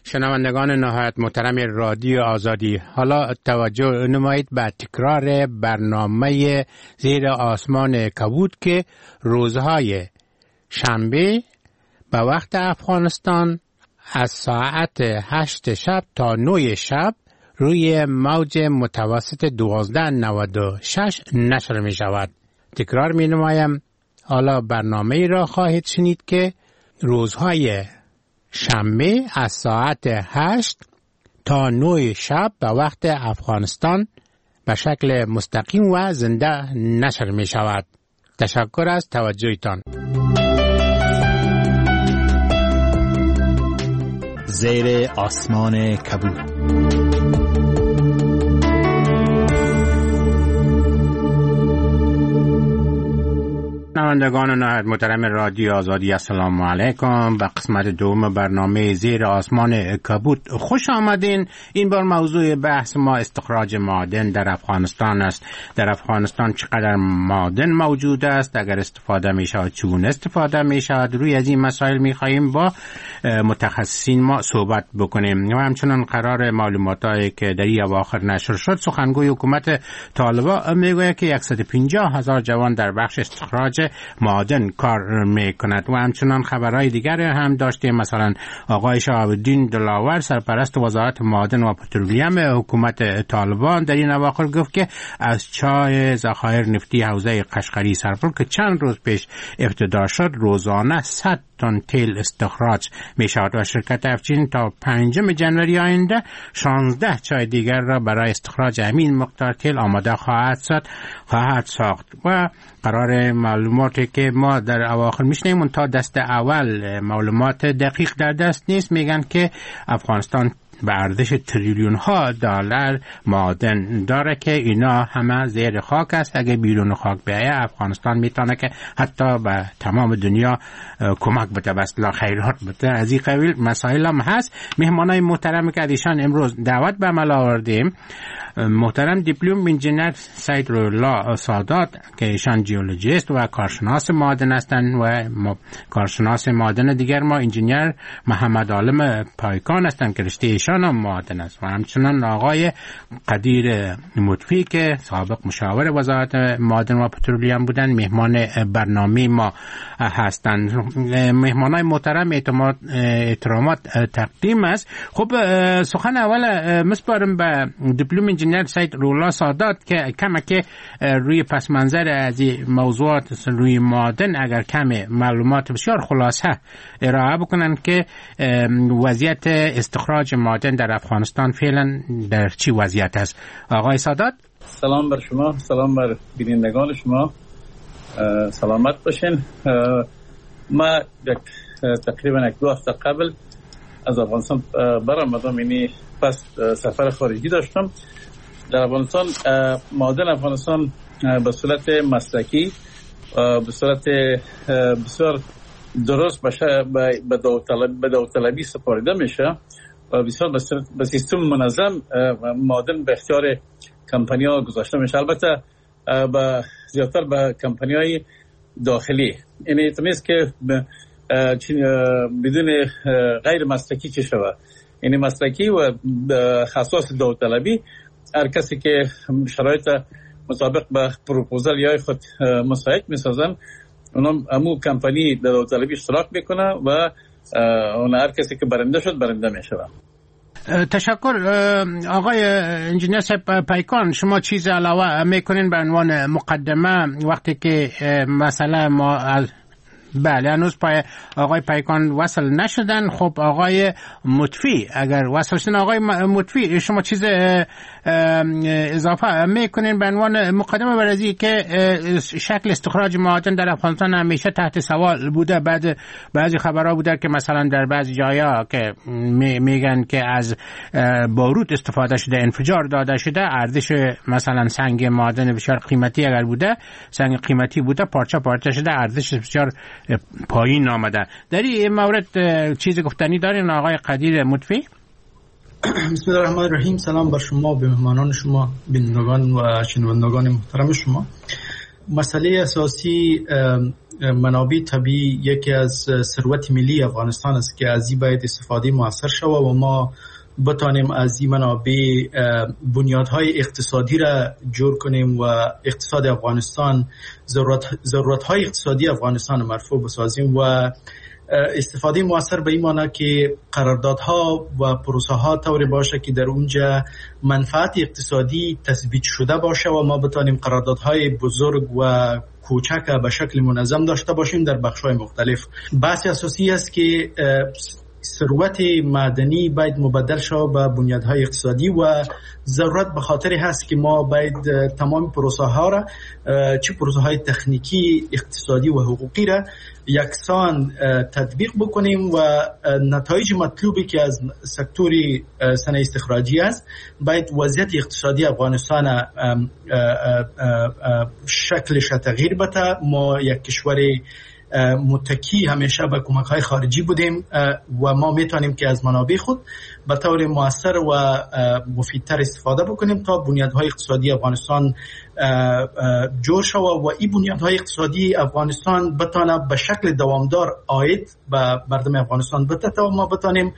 شنوندگان نهایت محترم رادیو آزادی، حالا توجه نمایید به تکرار برنامه زیر آسمان کبود که روزهای شنبه به وقت افغانستان از ساعت 8 شب تا 9 شب روی موج متوسط 1296 نشر می شود. تکرار می نمایم، حالا برنامه را خواهید شنید که روزهای شنبه از ساعت 8 تا 9 شب به وقت افغانستان به شکل مستقیم و زنده نشر می شود. تشکر از توجهتان. زیر آسمان کبود. شنوندگان نهایت محترم رادیو آزادی، السلام علیکم. به قسمت دوم برنامه زیر آسمان کبود خوش آمدین. این بار موضوع بحث ما استخراج معادن در افغانستان است. در افغانستان چقدر معادن موجود است، اگر استفاده می شود چگونه استفاده می شود، روی از این مسائل می خواهیم با متخصصین ما صحبت بکنیم. و همچنان قرار معلوماتی که در این اواخر نشر شد، سخنگوی حکومت طالبان میگوید که 150,000 جوان در بخش استخراج معادن کار میکند. و همچنان خبرهای دیگر هم داشتیم، مثلا آقای شهاب الدین دلاور سرپرست وزارت معادن و پترولیوم حکومت طالبان در این اواخر گفت که از چای ذخایر نفتی حوزه قشقری سرپل که چند روز پیش افتتاح شد، روزانه 100 تن تیل استخراج می شود و شرکت افچین تا 5 جنوری آینده 16 چای دیگر را برای استخراج همین مقدار تیل آماده خواهد ساخت. و قرار معلوماتی که ما در اواخر میشنیم تا دست اول معلومات دقیق در دست نیست، میگن که افغانستان به ارزش تریلیون ها دلار معادن داره که اینا همه زیر خاک است. اگه بیرون خاک بیایه افغانستان میتونه که حتی به تمام دنیا کمک بده، بس لا خیرات بده. از این قبیل مسائل هم هست. مهمانای محترم که ایشان امروز دعوت به عمل آوردیم، محترم دیپلم انجینر سید رولا سادات که ایشان جیولوژیست و کارشناس معادن هستند و کارشناس معادن دیگر ما انجینر محمد عالم پایکان هستند که رشته ایشان هم معادن است. و همچنان آقای قدیر مطفی که سابق مشاور وزارت معادن و پترولیوم بودند مهمان برنامه ما هستند. مهمانای محترم احترامات تقدیم است. خب سخن اول مسپارم به دیپلم انجینر سید رولا سادات که کمک روی پس منظر از موضوعات روی معادن اگر کم معلومات بسیار خلاصه ارائه بکنن که وضعیت استخراج معادن در افغانستان فعلا در چی وضعیت است. آقای سادات، سلام بر شما، سلام بر بینندگان شما، سلامت باشین. ما تقریبا 1-2 هفته قبل از افغانستان برآمدم، یعنی پس سفر خارجی داشتم. در افغانستان معادن افغانستان به صورت مسلکی به صورت بسیار درست به داوطلبی سپارده میشه و بسیار به سیستم منظم معادن به اختیار کمپانی‌ها گذاشته میشه. البته زیادتر به کمپانی‌های داخلی، یعنی تمیز که بدون غیر مسلکی چه شود، یعنی مسلکی و خصاص داوطلبی هر کسی که شرایط مطابق به پروپوزال یا خود مساعد میسازن اونم همون کمپانی در داوطلبی اشتراک میکنه و اون هر کسی که برنده شد برنده میشه. تشکر. آقای انجینر پایکان، شما چیز علاوه میکنین به عنوان مقدمه وقتی که مثلا ما از بله هنوز آقای پایکان وصل نشدن؟ خب آقای مطفی اگر وصل شدن، آقای مطفی شما چیز اضافه میکنین به عنوان مقدمه برای که شکل استخراج معادن در افغانستان همیشه تحت سوال بوده؟ بعضی خبرها بوده که مثلا در بعضی جایا که میگن که از باروت استفاده شده، انفجار داده شده، ارزش مثلا سنگ معادن بسیار قیمتی اگر بوده، سنگ قیمتی بوده، پارچه شده، ارزش بسیار پایین آمده. در این مورد چیزی گفتنی دارین آقای قدیر مطفی؟ بسم الله الرحمن الرحیم. سلام بر شما، به مهمانان شما، بینندگان و شنوندگان محترم شما. مسئله اساسی منابع طبیعی یکی از ثروت ملی افغانستان است که از این باید استفاده موثر شود و ما بتانیم از این منابع بنیادهای اقتصادی را جور کنیم و اقتصاد افغانستان ضرورتهای اقتصادی افغانستان مرفوع بسازیم و استفاده موثر به این معنی که قراردادها و پروسه ها طوری باشه که در اونجا منفعت اقتصادی تثبیت شده باشه و ما بتانیم قراردادهای بزرگ و کوچک به شکل منظم داشته باشیم در بخش‌های مختلف. بحث اساسی است که ثروت معدنی باید مبدل شود به بنیادهای اقتصادی و ضرورت به خاطر هست که ما باید تمام پروسه ها را، چه پروسه های تکنیکی، اقتصادی و حقوقی را یکسان تطبیق بکنیم و نتایج مطلوبی که از سکتور صنایع استخراجی است باید وضعیت اقتصادی افغانستان شکلش تغییر بده. ما یک کشور متکی همیشه به کمک‌های خارجی بودیم و ما میتونیم که از منابع خود به طور مؤثر و مفیدتر استفاده بکنیم تا بنیادهای اقتصادی افغانستان جور شود و این بنیادهای اقتصادی افغانستان بتونه به شکل دوامدار عاید به مردم افغانستان بده تا ما بتونیم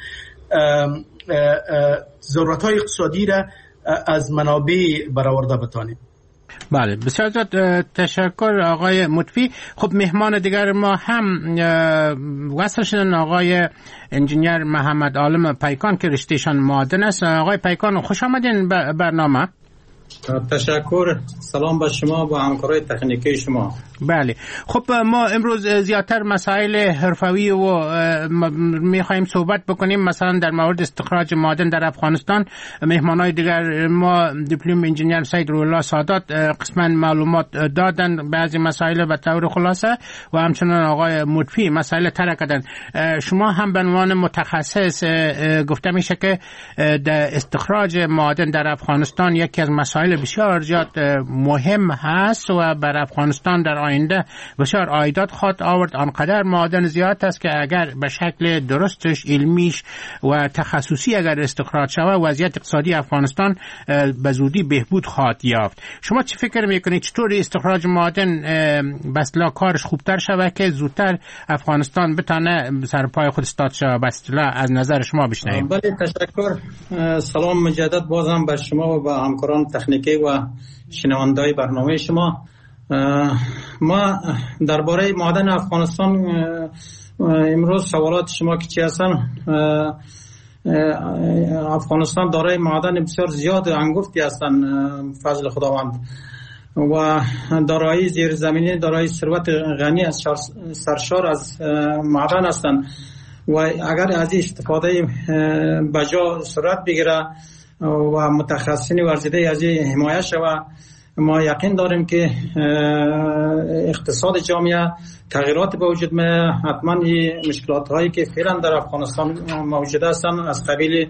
ضرورت‌های اقتصادی را از منابع برآورده بتونیم. بله، بسیار زیاد تشکر آقای مطفی. خب مهمان دیگر ما هم وصل شدن آقای انجینیر محمد عالم پیکان که رشتهشان معادن است. آقای پیکان خوش آمدین به برنامه. تشکر. سلام به شما و همکارای تکنیکی شما. بله، خب ما امروز زیادتر مسائل حرفوی و میخوایم صحبت بکنیم، مثلا در مورد استخراج معادن در افغانستان. مهمانای دیگر ما دیپلم انجینیر سید روح‌الله سادات قسما معلومات دادن، بعضی مسائل به طور خلاصه، و همچنان آقای مطفی مسائل طرح کردن. شما هم به عنوان متخصص گفته میشه که در استخراج معادن در افغانستان یکی از مسائل بسیار زیاد مهم هست و بر افغانستان در آینده بسیار عایدات خواهد آورد. آنقدر معادن زیاد است که اگر به شکل درستش، علمیش و تخصصی اگر استخراج شود، وضعیت اقتصادی افغانستان به زودی بهبود خواهد یافت. شما چه فکر میکنید چطور استخراج معادن بسلا کارش خوبتر شود که زودتر افغانستان بتونه سر پای خود استاد شود؟ بسلا از نظر شما بشنویم. بله، تشکر. سلام مجدد بازم بر شما و به همکاران تکنیکی و شنونده‌های برنامه شما. ما درباره معادن افغانستان امروز سوالات شما که چی هستن، افغانستان دارای معادن بسیار زیاد و انگفتی هستن فضل خداوند و دارایی زیرزمینی، دارایی ثروت غنی از سرشار از معادن هستند و اگر از استفاده بجا صورت بگیره و متخصصین ورزیده از حمایت شود، ما یقین داریم که اقتصاد جامعه تغییرات به وجود میاد. حتما این مشکلات هایی که فعلا در افغانستان موجود هستند از قبیل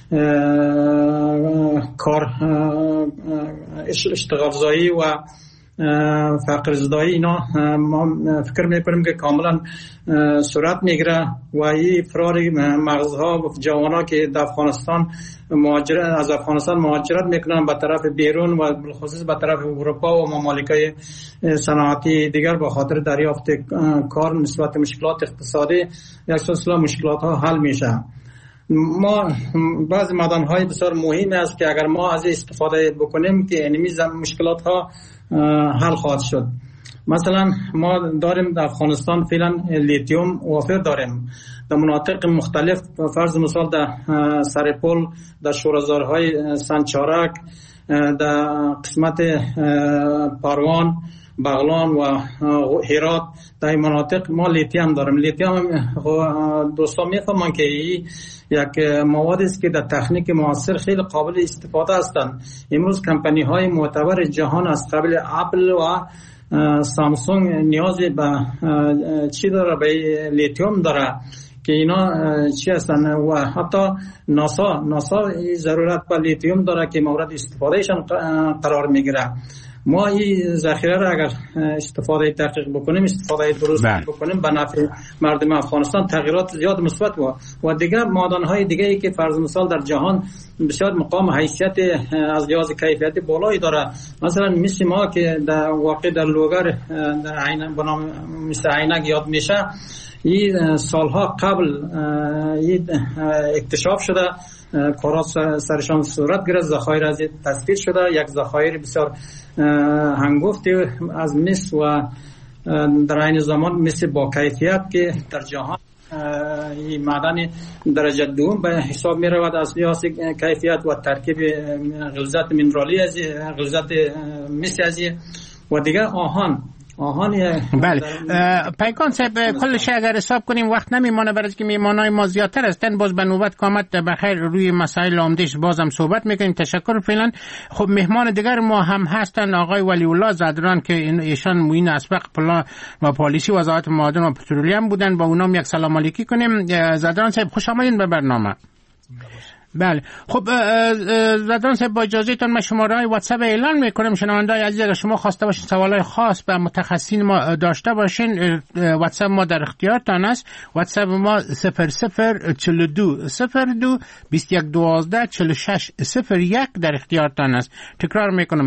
کار، اشتغال زایی و فقر زدایی، اینا ما فکر میکنیم که کاملا صورت میگیره و این فرار مغزها و جوانها که در افغانستان از افغانستان مهاجرت میکنن به طرف بیرون و بالخصوص به طرف اروپا و ممالک صنعتی دیگر به خاطر دریافت کار نسبت مشکلات اقتصادی یک سلسله مشکلات ها حل میشه. ما بعض معدن های بسیار مهم است که اگر ما از استفاده بکنیم که اینمی مشکلات ها حل خواهد شد. مثلا ما داریم در افغانستان فعلا لیتیوم وافر داریم در مناطق مختلف، فرض مثال در سرپل، در شورزارهای سنچارک، در قسمت پروان، بغلان و هرات، در این مناطق ما لیتیوم داریم. لیتیوم دوستان میفهمن که یک موادی است که در تکنیک معاصر خیلی قابل استفاده هستند. امروز کمپانی های معتبر جهان از قبل اپل و سامسونگ نیاز به چی داره؟ به لیتیوم داره که اینا چی هستن و حتی ناسا ضرورت به لیتیوم داره که مورد استفادهشان قرار میگیره. ما این ذخیره را اگر استفاده دقیق بکنیم، استفاده درست بکنیم، به نفع مردم افغانستان تغییرات زیاد مثبت و دیگر معدن‌های دیگه‌ای که فرض مثال در جهان بسیار مقام حیثیت از لحاظ کیفیت بالایی داره، مثلا مثل ما که در واقع در لوگر در عینک به نام مثل عینک یاد میشه، این سالها قبل این اکتشاف شده، کارات سرشان صورت گرفت، ذخایر از تثبیت شده، یک ذخایر بسیار هنگفتی از مس و در این زمان مثل با کیفیت که در جهان این معدن درجه دوم به حساب می رود از لحاظ کیفیت و ترکیب غلظت منرالی از غلظت مس از و دیگر آهن. بله پیکان صاحب کلش اگر حساب کنیم وقت نمیمانه، برای که میمانای ما زیادتر هستن. باز به نوبت کامت بخیر روی مسائل عمده‌اش بازم صحبت میکنیم. تشکر. فعلا خب مهمان دیگر ما هم هستن، آقای ولی الله زدران که ایشان معین اسبق پلان و پالیسی وزارت معادن و پترولیوم بودن، با اونام یک سلام علیکی کنیم. زدران صاحب خوش آمدین به برنامه. بله خب زدران صاحب با اجازهتون من شماره‌های واتساپ اعلان میکنم. شنونده‌های عزیز اگر شما خواسته باشین سوالای خاص به متخصصین ما داشته باشین، واتساپ ما در اختیارتان است. واتساپ ما 0042 02 21 12 46 01 در اختیارتان است. تکرار میکنم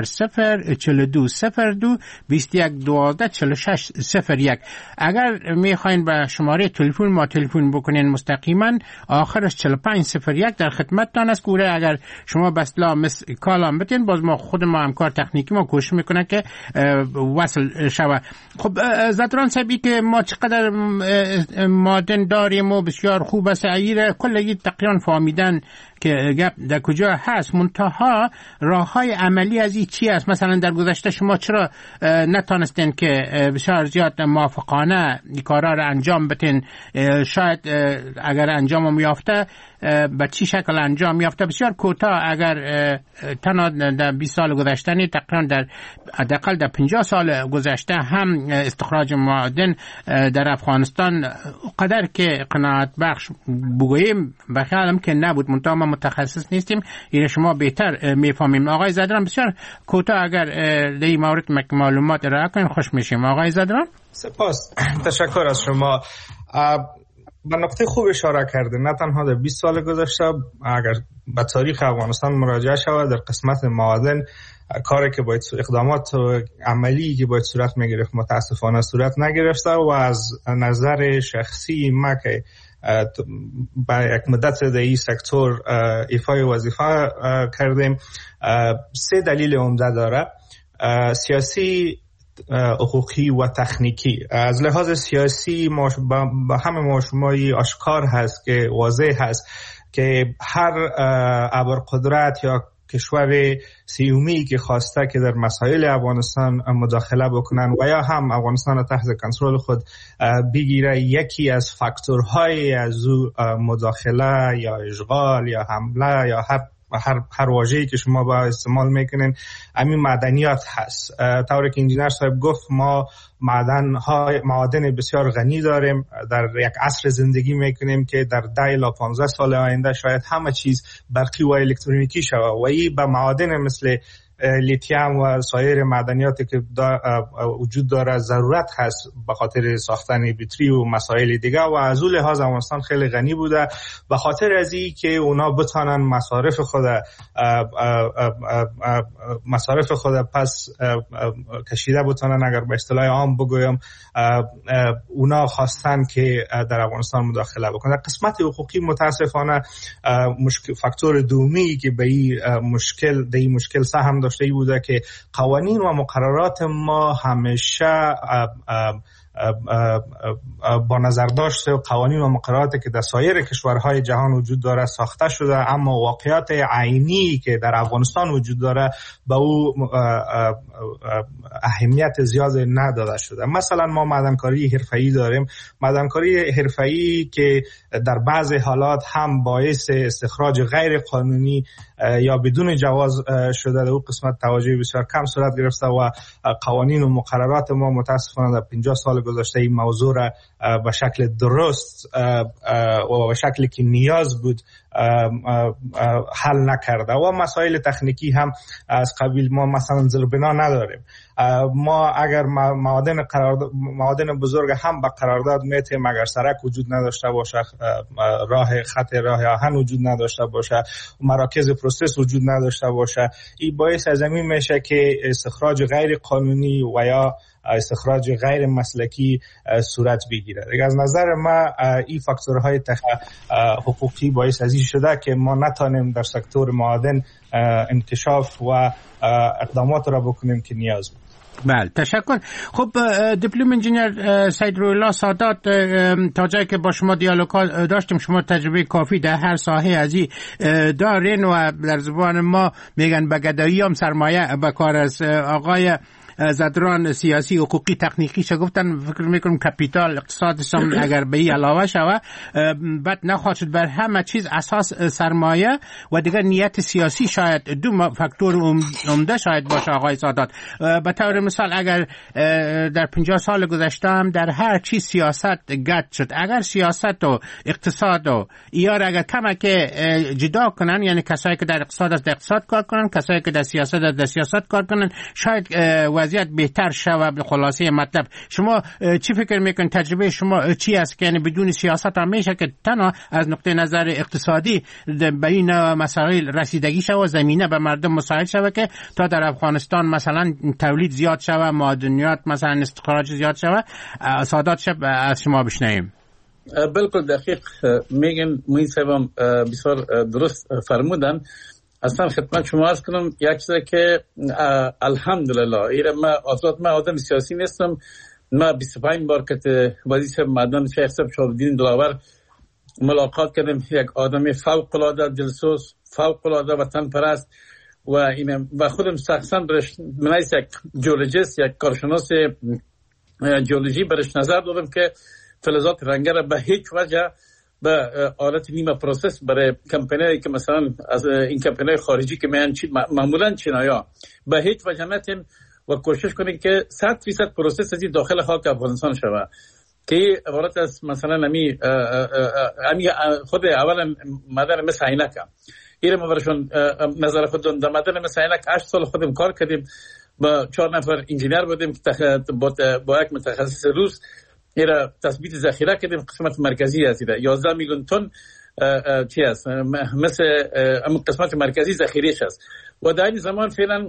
0042 02 21 12 46 01. اگر میخواین به شماره تلفن ما تلفن بکنین مستقیما، آخرش 4501 در خدمتتان است. کوره اگر شما بسلا کالام بتین، باز ما خود ما همکار تکنیکی ما کوشش میکنه که وصل شود. خب زدران صاحبی که ما چقدر معدن داریم و بسیار خوب است، کلی تقریبا فهمیدن که گپ در کجا هست، منتها راههای عملی از این چی است؟ مثلا در گذشته شما چرا نتانستین که بسیار زیاد موافقانه این کارا را انجام بدین؟ شاید اگر انجام میافته به چی شکل انجام میافته؟ بسیار کوتاه اگر تنها در 20 سال گذشته نی، تقریبا در حداقل در 50 سال گذشته هم استخراج معادن در افغانستان قدر که قناعت بخش بگوییم بخیالم که نبود. منتها ما متخصص نیستیم، این شما بهتر میفهمیم. آقای زدران بسیار کوتاه اگر در این مورد معلومات ارائه کنین خوش میشیم. آقای زدران سپاس، تشکر از شما. به نقطه خوب اشاره کرده. نه تنها در 20 سال گذشته، اگر به تاریخ افغانستان مراجعه شود در قسمت معادن، کاری که باید اقدامات عملی که باید صورت میگرفت متاسفانه صورت نگرفته و از نظر شخصی ما که با یک مدت در این سکتور ایفای وظیفه کردیم، 3 دلیل عمده داره: سیاسی، حقوقی و تکنیکی. از لحاظ سیاسی با همه ما شمایی آشکار هست که واضح هست که هر ابرقدرت یا کشور سیومی که خواسته که در مسائل افغانستان مداخله بکنن و یا هم افغانستان را تحت کنترل خود بگیره، یکی از فاکتورهای از او مداخله یا اشغال یا حمله یا هر واژه‌ای که شما با استعمال میکنین همین معدنیات هست. طوری که انجینر صاحب گفت ما معادن بسیار غنی داریم، در یک عصر زندگی میکنیم که در 10 الی 15 سال آینده شاید همه چیز برقی و الکترونیکی شود و این به معادن مثل لیتیوم و سایر معدنیاتی که وجود داره ضرورت هست به خاطر ساختن بطری و مسائل دیگه و از اون لحاظ افغانستان خیلی غنی بوده به خاطر از این که اونا بتونن مصارف خود پس کشیده بتونن. اگر به اصطلاح عام بگویم اونا خواستن که در افغانستان مداخله بکنن. قسمت حقوقی متاسفانه فاکتور دومی که به این مشکل سهم داشته بوده که قوانین و مقررات ما همیشه با نظر داشته و قوانین و مقرراتی که در سایر کشورهای جهان وجود داره ساخته شده، اما واقعیت عینی که در افغانستان وجود داره به او اهمیت زیاد نداده شده. مثلا ما معدنکاری حرفه‌ای داریم، معدنکاری حرفه‌ای که در بعضی حالات هم باعث استخراج غیر قانونی یا بدون جواز شده، در اون قسمت توجه بسیار کم صورت گرفته و قوانین و مقررات ما متاسفانه در 50 سال گذشته این موضوع را به شکل درست و به شکلی که نیاز بود حل نکرده و مسائل تکنیکی هم از قبیل ما مثلا زیربنا نداریم. ما اگر معادن بزرگ هم به قرارداد میتیم، اگر سرک وجود نداشته باشه، خط راه آهن وجود نداشته باشه، مراکز پروسس وجود نداشته باشه، این باعث از این میشه که استخراج غیر قانونی و یا استخراج غیر مسلکی صورت بگیره. دیگه از نظر ما این فاکتورهای حقوقی باعث از این شده که ما نتونیم در سکتور معادن انکشاف و اقدامات را بکنیم که نیاز بود. بله، تشکر. خب دیپلم انجینیر سید روح‌الله سادات، تا جایی که با شما دیالوگ داشتیم شما تجربه کافی در هر ساحه از این دارین و در زبان ما میگن به گدایی هم سرمایه به کار است. آقای زدران سیاسی حقوقی تکنیکی چه گفتن، فکر میکنم کپیتال اقتصادش هم اگر به این علاوه شود بعد نخواهد شد. بر همه چیز اساس سرمایه و دیگر نیت سیاسی شاید دو فاکتور عمده شاید باشه. آقای سادات، به طور مثال اگر در 50 سال گذشته هم در هر چیز سیاست گد شد، اگر سیاست و اقتصاد و ایار اگر کمک جدا کنن، یعنی کسایی که در اقتصاد است در اقتصاد کار کنن، کسایی که در سیاست است در سیاست کار کنن، شاید وضعیت بهتر شود. به خلاصه مطلب شما چی فکر میکنید؟ تجربه شما چی است که یعنی بدون سیاست هم میشه که تنها از نقطه نظر اقتصادی به این مسائل رسیدگی شود و زمینه به مردم مساعد شود که تا در افغانستان مثلا تولید زیاد شود، معدنیات مثلا استخراج زیاد شود؟ سادات شب از شما بشنویم. بالکل دقیق میگن. موین صاحب بسیار درست فرمودن. اصلا خدمت شما عرض کنم یک چیزی که الحمدلله ما آدم سیاسی نیستم. ما 25 بار که وزیر معدن شیخ صاحب شهاب‌الدین دلاور ملاقات کردیم. یک آدم فوق العاده دلسوز، فوق العاده وطن پرست و خودم شخصا برش منیس یک جیولوژیست، یک کارشناس جیولوژی برش نظر دادم که فلزات رنگه را به هیچ وجه به آلت نیمه پروسس برای کمپانیایی که مثلا از این کمپانیای خارجی که میان معمولا چینایا به هیچ وجه نتیم و کوشش کنیم که 100% پروسس از داخل خاک افغانستان شود که عبارت از مثلا امی خود اولا مدن مثل عینک این ما برشون نظر خود در مدن مثل عینک 8 سال خودم کار کردیم. با 4 نفر انجینیر بودیم که با یک متخصص روس ایرا تثبیت ذخیره کردیم. قسمت مرکزی از ایرا 11 میلیون تن چی است مثل قسمت مرکزی ذخیرهش است و در این زمان فعلا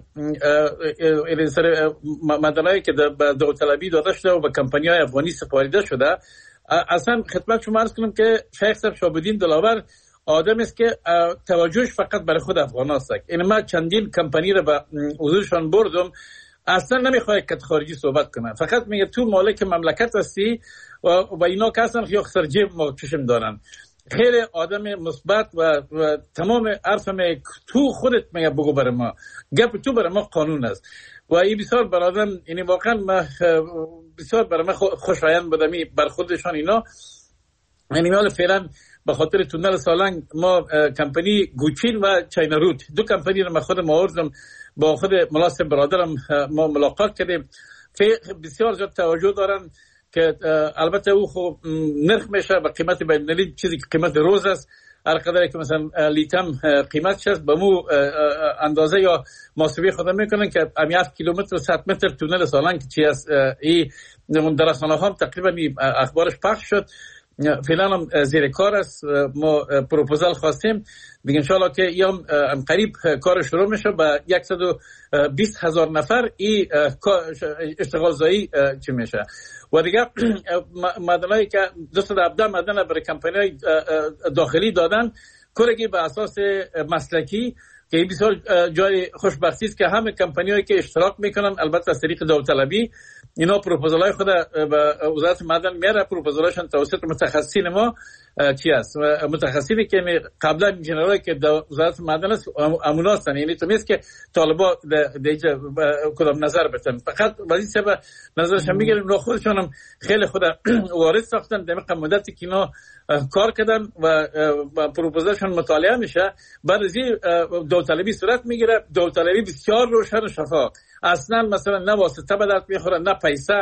مدنایی که به داوطلبی داده شده و به کمپانی‌های افغانی سپاریده شده. اصلا خدمت شما عرض کنم که شیخ صاحب شهاب‌الدین دلاور آدم است که توجهش فقط برای خود افغان است. این ما چندین کمپانی را به حضورشان بردم، اصلا نمیخواد که خارجی صحبت کنه، فقط میگه تو مالک مملکت هستی و اینا که اصلا خیلی خسر جیب ما چشم دارن. خیلی آدم مثبت و تمام حرف میگه تو خودت میگه بگو برای ما، گپ تو برای ما قانون است و این بسیار برادم یعنی واقعا بسیار برای ما خوشایند بودم بر خودشان اینا. یعنی حال فعلا به خاطر تونل سالنگ ما کمپانی گوچین و چاینا روت دو کمپانی رو ما خودم آوردم با خود ملاصم برادرم ما ملاقات کردیم. بسیار زیاد توجه دارن که البته او خب نرخ میشه به قیمت بین‌المللی، چیزی که قیمت روز است. هر قدری که مثلا لیتم قیمتش است به مو اندازه یا محاسبه خود میکنن که 7 کیلومتر و 100 متر تونل سالنگ چی است. این در رسانه‌ها هم تقریبا اخبارش پخش شد. فعلا هم زیر کار است. ما پروپوزال خواستیم دیگه انشالله که یام قریب کار شروع میشه با 120,000 نفر این اشتغال زایی چی میشه و دیگه مدنایی که 217 مدن برای کمپانی‌های داخلی دادن کارگی به اساس مسلکی که این بسیار جای خوشبختی است که همه کمپانی‌هایی که اشتراک میکنن البته از طریق داوطلبی اینا پروپوزالای خود به وزارت معدن میاره. پروپوزالاشون توسط متخصصین ما چی است متخصصینی که قبلا انجینرایی که در وزارت معدن است امونا هستن. یعنی تو نیست که طالبا دیگه کدام نظر بدن، فقط ولی سبب نظرش هم میگیرن رو خودشون هم خیلی خود وارد ساختن در مدتی که اینا کار کردن و پروپوزالشون مطالعه میشه. بعد از این داوطلبی صورت میگیره. داوطلبی بسیار روشن و شفاف، اصلا مثلا نه واسطه به درد میخوره نه پیسه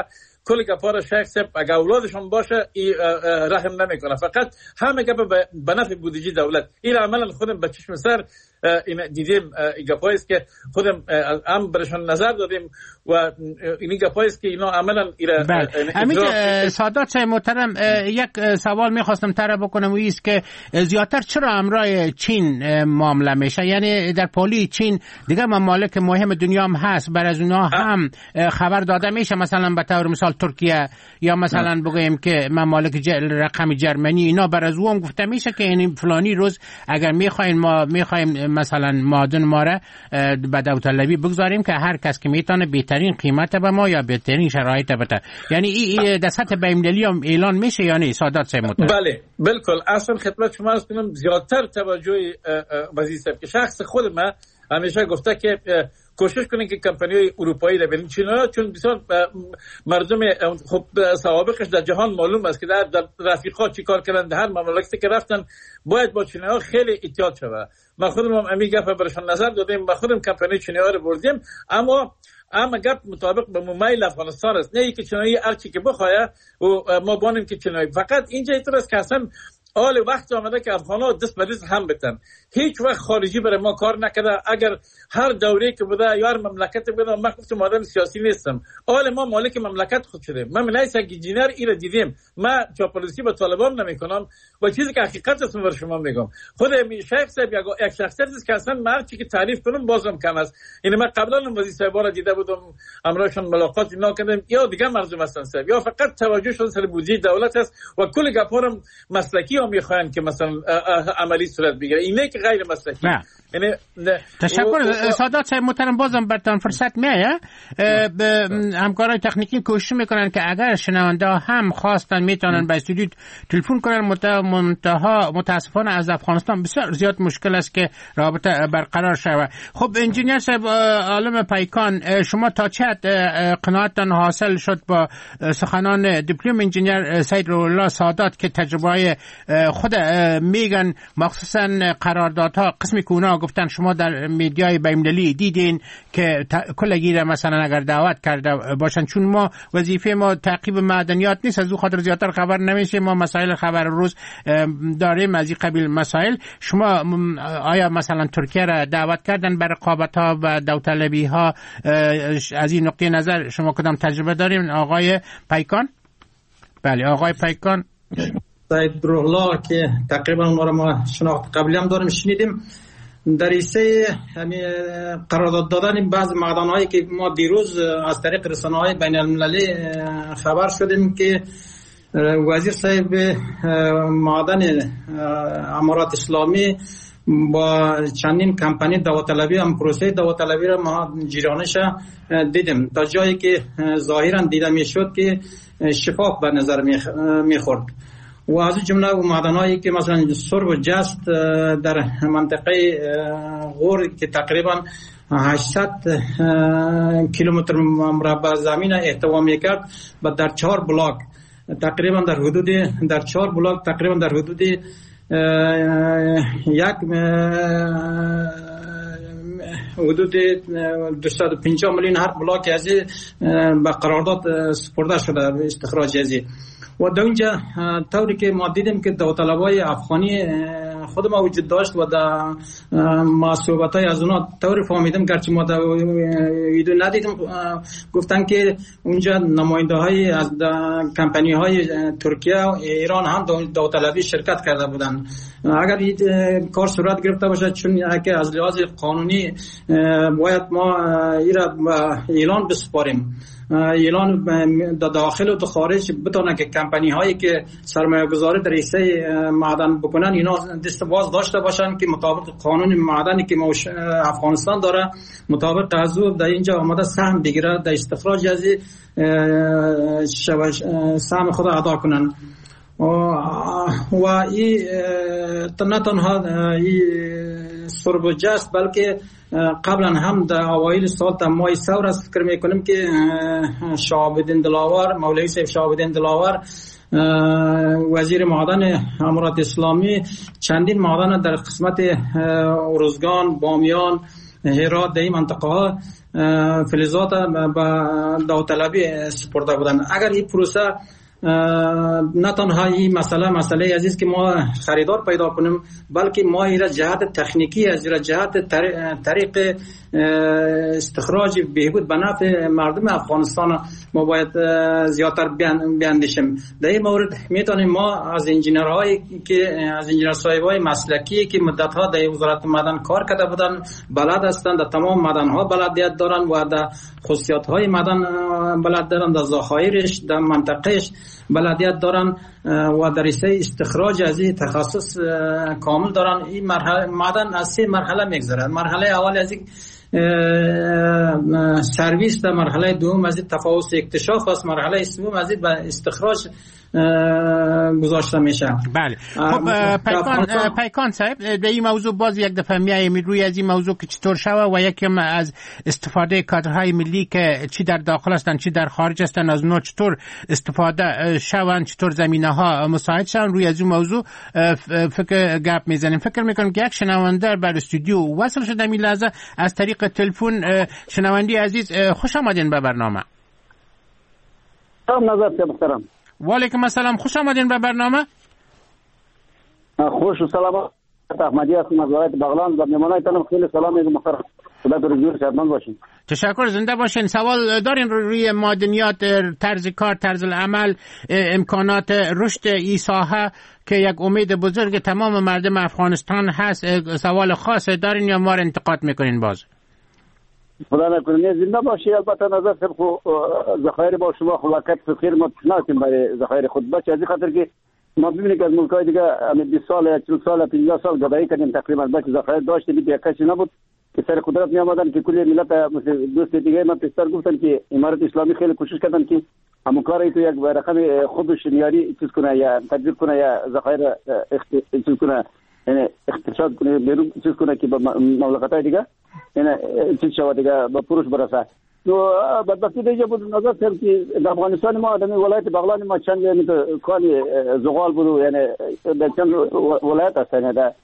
کل گپا را شیخ صاحب اگه اولادشون باشه رحم نمیکنه، فقط همه گپ به نفع بودجه دولت. این عملا خودم به چشم سر این دیدیم، گپایی است که خودم هم برشان نظر دادیم و این گپایی است که اینا عملا امید سادات صاحب محترم، یک سوال میخواستم طرح بکنم و ایست که زیادتر چرا همراه چین معامله میشه؟ یعنی در پالی چین دیگه ممالک مهم دنیا هم هست، بر از اونها هم خبر داده میشه، مثلا به طور مثال ترکیه یا مثلا بگویم که ممالک رقم جرمنی، اینا بر از اون گفته میشه که یعنی فلانی روز اگر میخوایم مثلا معادن ما را به داوطلبی بگذاریم که هر کس که میتونه بهترین قیمت به ما یا بهترین شرایط بده. یعنی این در سطح بین‌المللی هم اعلان میشه یا نه سادات صاحب محترم؟ بله بالکل. اصلا خدمت شما عرض کنم زیادتر توجه وزیر صاحب که شخص خود من همیشه گفته که کوشش کنین که کمپانی‌های اروپایی را ببینید، چون بسیار مردم خب سوابقش در جهان معلوم است که در رفیقا چی کار کردن، در هر مملکتی که رفتن باید با چینی‌ها خیلی احتیاط شود. ما خودم هم همین گپ برشان نظر دادیم، ما خودم کمپانی چینی‌ها رو بردیم، اما گپ مطابق به میل افغانستان است، نه که چینی هر چی که بخواد و ما بانیم که چینی. فقط اینجا اینطور است که اصلا حال وقت آمده که افغان‌ها دست به دست هم بتن. هیچ وقت خارجی برای ما کار نکرده. اگر هر دوره که بوده یا هر مملکت بوده، من گفتم آدم سیاسی نیستم، حال ما مالک مملکت خود شدیم. من ملایس گیجینر ایره دیدیم، من چاپلوسی با طالبان نمیکنم و چیزی که حقیقت است برای شما میگم. خود شیخ صاحب یک شخصیت است که اصلا من چی که تعریف کنم بازم کم است. یعنی من قبلا وزیر صاحب را دیده بودم، امرشون ملاقات اینا کردم، یا دیگه مرزم هستن صاحب، یا فقط توجهشون سر بودجه دولت است و کل گپارم مسلکی هم میخوان که مثلا عملی صورت بگیره، اینه که غیر مسلکی. یعنی تشکر سادات صاحب محترم، بازم براتون فرصت میایه. همکارای تکنیکی کوشش میکنن که اگر شنونده هم خواستن میتونن به استودیو تلفن کنن، متاسفانه از افغانستان بسیار زیاد مشکل است که رابطه برقرار شود. خب انجینیر صاحب عالم پیکان، شما تا چه قناعتتان حاصل شد با سخنان دیپلم انجینیر سید روح‌الله سادات که تجربه خود میگن، مخصوصا قراردادها قسمی که اونا گفتن شما در میدیای بین‌المللی دیدین که کلگی مثلا اگر دعوت کرده باشن، چون ما وظیفه ما تعقیب معدنیات نیست، از او خاطر زیادتر خبر نمیشه، ما مسائل خبر روز داریم از این قبیل مسائل. شما آیا مثلا ترکیه را دعوت کردن بر رقابت ها و داوطلبی ها؟ از این نقطه نظر شما کدام تجربه داریم آقای پیکان؟ بله آقای پیکان. سید روح‌الله که تقریبا اون رو ما شناخت قبلی هم داریم، شنیدیم در ایسه قرارداد دادن بعض معدن‌هایی که ما دیروز از طریق رسانه‌های بین‌المللی خبر شدیم که وزیر صاحب معدن امارات اسلامی با چندین کمپانی داوطلبی هم پروسه داوطلبی را ما جیرانش دیدیم، تا جایی که ظاهرا دیده میشد که شفاف به نظر میخورد. و از جمله معدن‌هایی که مثلا سرب و جست در منطقه غور که تقریبا 800 کیلومتر مربع زمین احتوا میکرد و در 4 بلاک تقریبا در 4 بلاک تقریبا در حدود حدود 250 میلیون هر بلاک از به قرارداد سپرده شده به استخراج ازی. و در اونجا طوری که ما دیدیم که داوطلبای افغانی خود ما وجود داشت و در ما صحبت‌های از اونا طوری فهمیدم، گرچه ما در ویدیو ندیدیم، گفتن که اونجا نماینده‌های از کمپانی‌های ترکیه و ایران هم داوطلبی شرکت کرده بودند. اگر این کار صورت گرفته باشه، چون که از لحاظ قانونی باید ما این را اعلان بسپاریم، اعلان داخل و خارج بتونه که کمپانی هایی که سرمایه گذاری در حیصه معدن بکنن اینا دست باز داشته باشن که مطابق قانون معدنی که افغانستان داره مطابق از او در اینجا آمده سهم بگیره، در استخراج از سهم خود ادا کنن. و این نه تنها سرب و جست بلکه قبلا هم در اوایل سال تا ماه ثور است فکر میکنیم که شهاب‌الدین دلاور، مولوی صاحب شهاب‌الدین دلاور وزیر معدن امارات اسلامی چندین معدن در قسمت ارزگان، بامیان هرات در این منطقه ها فلزات به داوطلبی سپرده بودن. اگر این پروسه نه تنها این مسئله عزیز که ما خریدار پیدا کنیم، بلکه ما این جهت تکنیکی از جهت طریق استخراج بهبود به نفع مردم افغانستان ما باید زیادتر بیاندیشیم. در این مورد میتونیم ما از انجینر صاحبای مسلکی که مدت‌ها در وزارت معدن کار کرده بودن، بلد هستند، در تمام معدن‌ها بلدیت دارن و در خصوصیات‌های معدن بلد دارن، در ذخایرش، در منطقهش بلدیت دارن و در رشته استخراج از این تخصص کامل دارن. این معدن از 3 مرحله میگذره. مرحله اول از سرویس، در مرحله دوم از تفاوض اکتشاف است، مرحله سوم از به استخراج گذاشته میشه. بله. خب پیکان صاحب، در این موضوع باز یک دفعه میایم روی از این موضوع که چطور شوه و یکم از استفاده کادرهای ملی که چی در داخل هستند چی در خارج هستند از اونها چطور استفاده شوند، چطور زمینه‌ها مساعد شوند، روی از این موضوع فکر گپ میزنیم. فکر میکنم که یک شنونده بر استودیو وصل شده می لحظه از طریق تلفن. شنوندی عزیز خوش آمدین به برنامه. سلام نظر محترم. و علیکم السلام، خوش آمدین به برنامه. خوش و سلامت. احمدی هستم از ولایت بغلان. و مهمانایتان خیلی سلام میگم محترم. خدا تو رجوع شادمان باشین. تشکر، زنده باشین. سوال دارین روی معدنیات، طرز کار، طرز العمل، امکانات رشد این ساحه که یک امید بزرگ تمام مردم افغانستان هست. سوال خاص دارین یا ما رو انتقاد میکنین باز؟ خدا نکنه زنده باشی. البته نظر خب ذخایر با شما خلاقیت فکر ما نکنیم برای ذخایر خود بچه، از این خاطر که ما ببینیم که از ملکای دیگه 20 سال 40 سال 50 سال گدایی کردیم تقریبا، بچه ذخایر داشتیم یک کسی نبود که سر قدرت می آمدن که کلی ملت دوست دیگه ما پیشتر گفتن که امارت اسلامی خیلی کوشش کردن که همون کاری تو یک رقم خودش نیاری چیز کنه یا تجربه کنه یا ذخایر چیز کنه، یعنی اقتصاد کنه بیرون چیز کنه که با مملکت‌های دیگه یعنی چیز شود دیگه با پروش برسه. تو بدبختی دیگه بود نظر کرد که در افغانستان ما در ولایت بغلان ما چند یعنی کانی زغال بود، یعنی در چند ولایت هست، یعنی در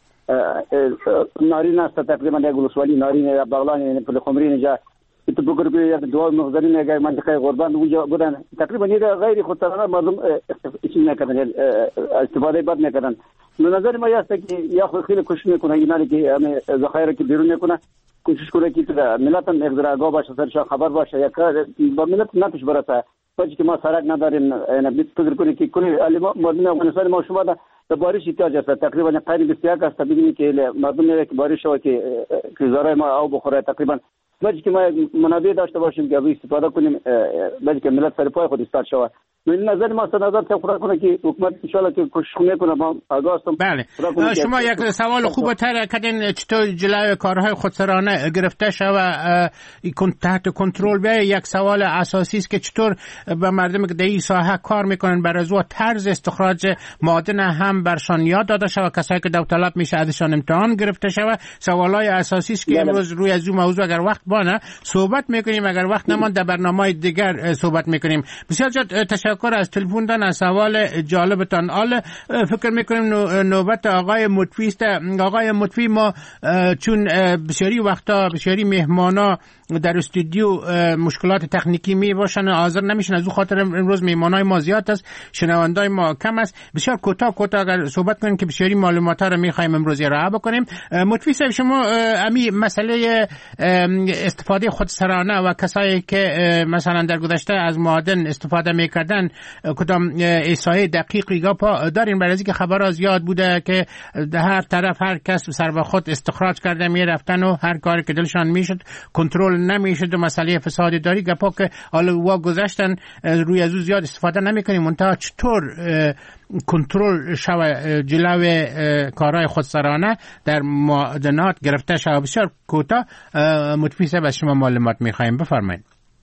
نارین هست تقریبا یک ولسوالی نارین بغلان، یعنی پل خمرین اینجا تو بگو که یک دو مخزرین یک منطقه قربان اونجا بودن تقریبا غیر خودسرانه مردم چیز نکردن، استفاده بد نکردن. نظر ما هست که یا خیلی کوشش میکنه اینا که همه ذخایر که بیرون میکنه کوشش کنه که ملت هم اقدرگاه باشه، سرشان خبر باشه یا با ملت نتش برسه. وقتی که ما سرک نداریم، یعنی فکر کنید که کلی مردم افغانستان ما شما در بارش احتیاج است. تقریبا قریب 21 است. ببینید که مردم میگه که بارش شو که زارای ما آب بخوره. تقریبا وقتی که ما منابع داشته باشیم که استفاده کنیم، وقتی که ملت سر پای خود استاد شود. من نظر ما نظر تفکر کنه که حکومت ان شاء الله که کوشش میکنه. ما آگاه هستم. بله. شما یک سوال خوب تر کردین، چطور جلوی کارهای خودسرانه گرفته شود تحت کنترل بیاید. یک سوال اساسی است که چطور به مردم که در این ساحه کار میکنن بر از طرز استخراج معادن هم برشان یاد داده شود، کسایی که داوطلب میشه ازشان امتحان گرفته شود. سوالای اساسی است که امروز روی از این موضوع اگر وقت بانه صحبت میکنیم، اگر وقت نماند در برنامه‌های دیگر صحبت میکنیم. بسیار تشکر از تلفن دادن، از سوال جالبتان. حالا فکر میکنیم نوبت آقای مطفی است. آقای مطفی، ما چون بسیاری وقتا بسیاری مهمانا در استودیو مشکلات تکنیکی می باشن و حاضر نمیشن، از اون خاطر امروز مهمانای ما زیاد است، شنوندای ما کم است. بسیار کوتاه اگر صحبت کنیم که بسیاری معلومات را میخوایم امروز ارائه بکنیم. مطفی صاحب، شما امی مسئله استفاده خودسرانه و کسایی که مثلا در گذشته از معادن استفاده میکردن کدام احصایه دقیقی پا دارین؟ برای اینکه خبرها زیاد بوده که در هر طرف هر کس سر به خود استخراج کرده میرفتن و هر کاری که دلشان میشد کنترل نمیشد و مسئله فساد داری گپا که حالا وا گذاشتن روی از زیاد استفاده نمیکنیم. منتها چطور کنترل شوه جلوی کارهای خودسرانه در معادنات گرفته شوه؟ بسیار کوتاه مطفی صاحب از شما معلومات میخوایم، بفرمایید.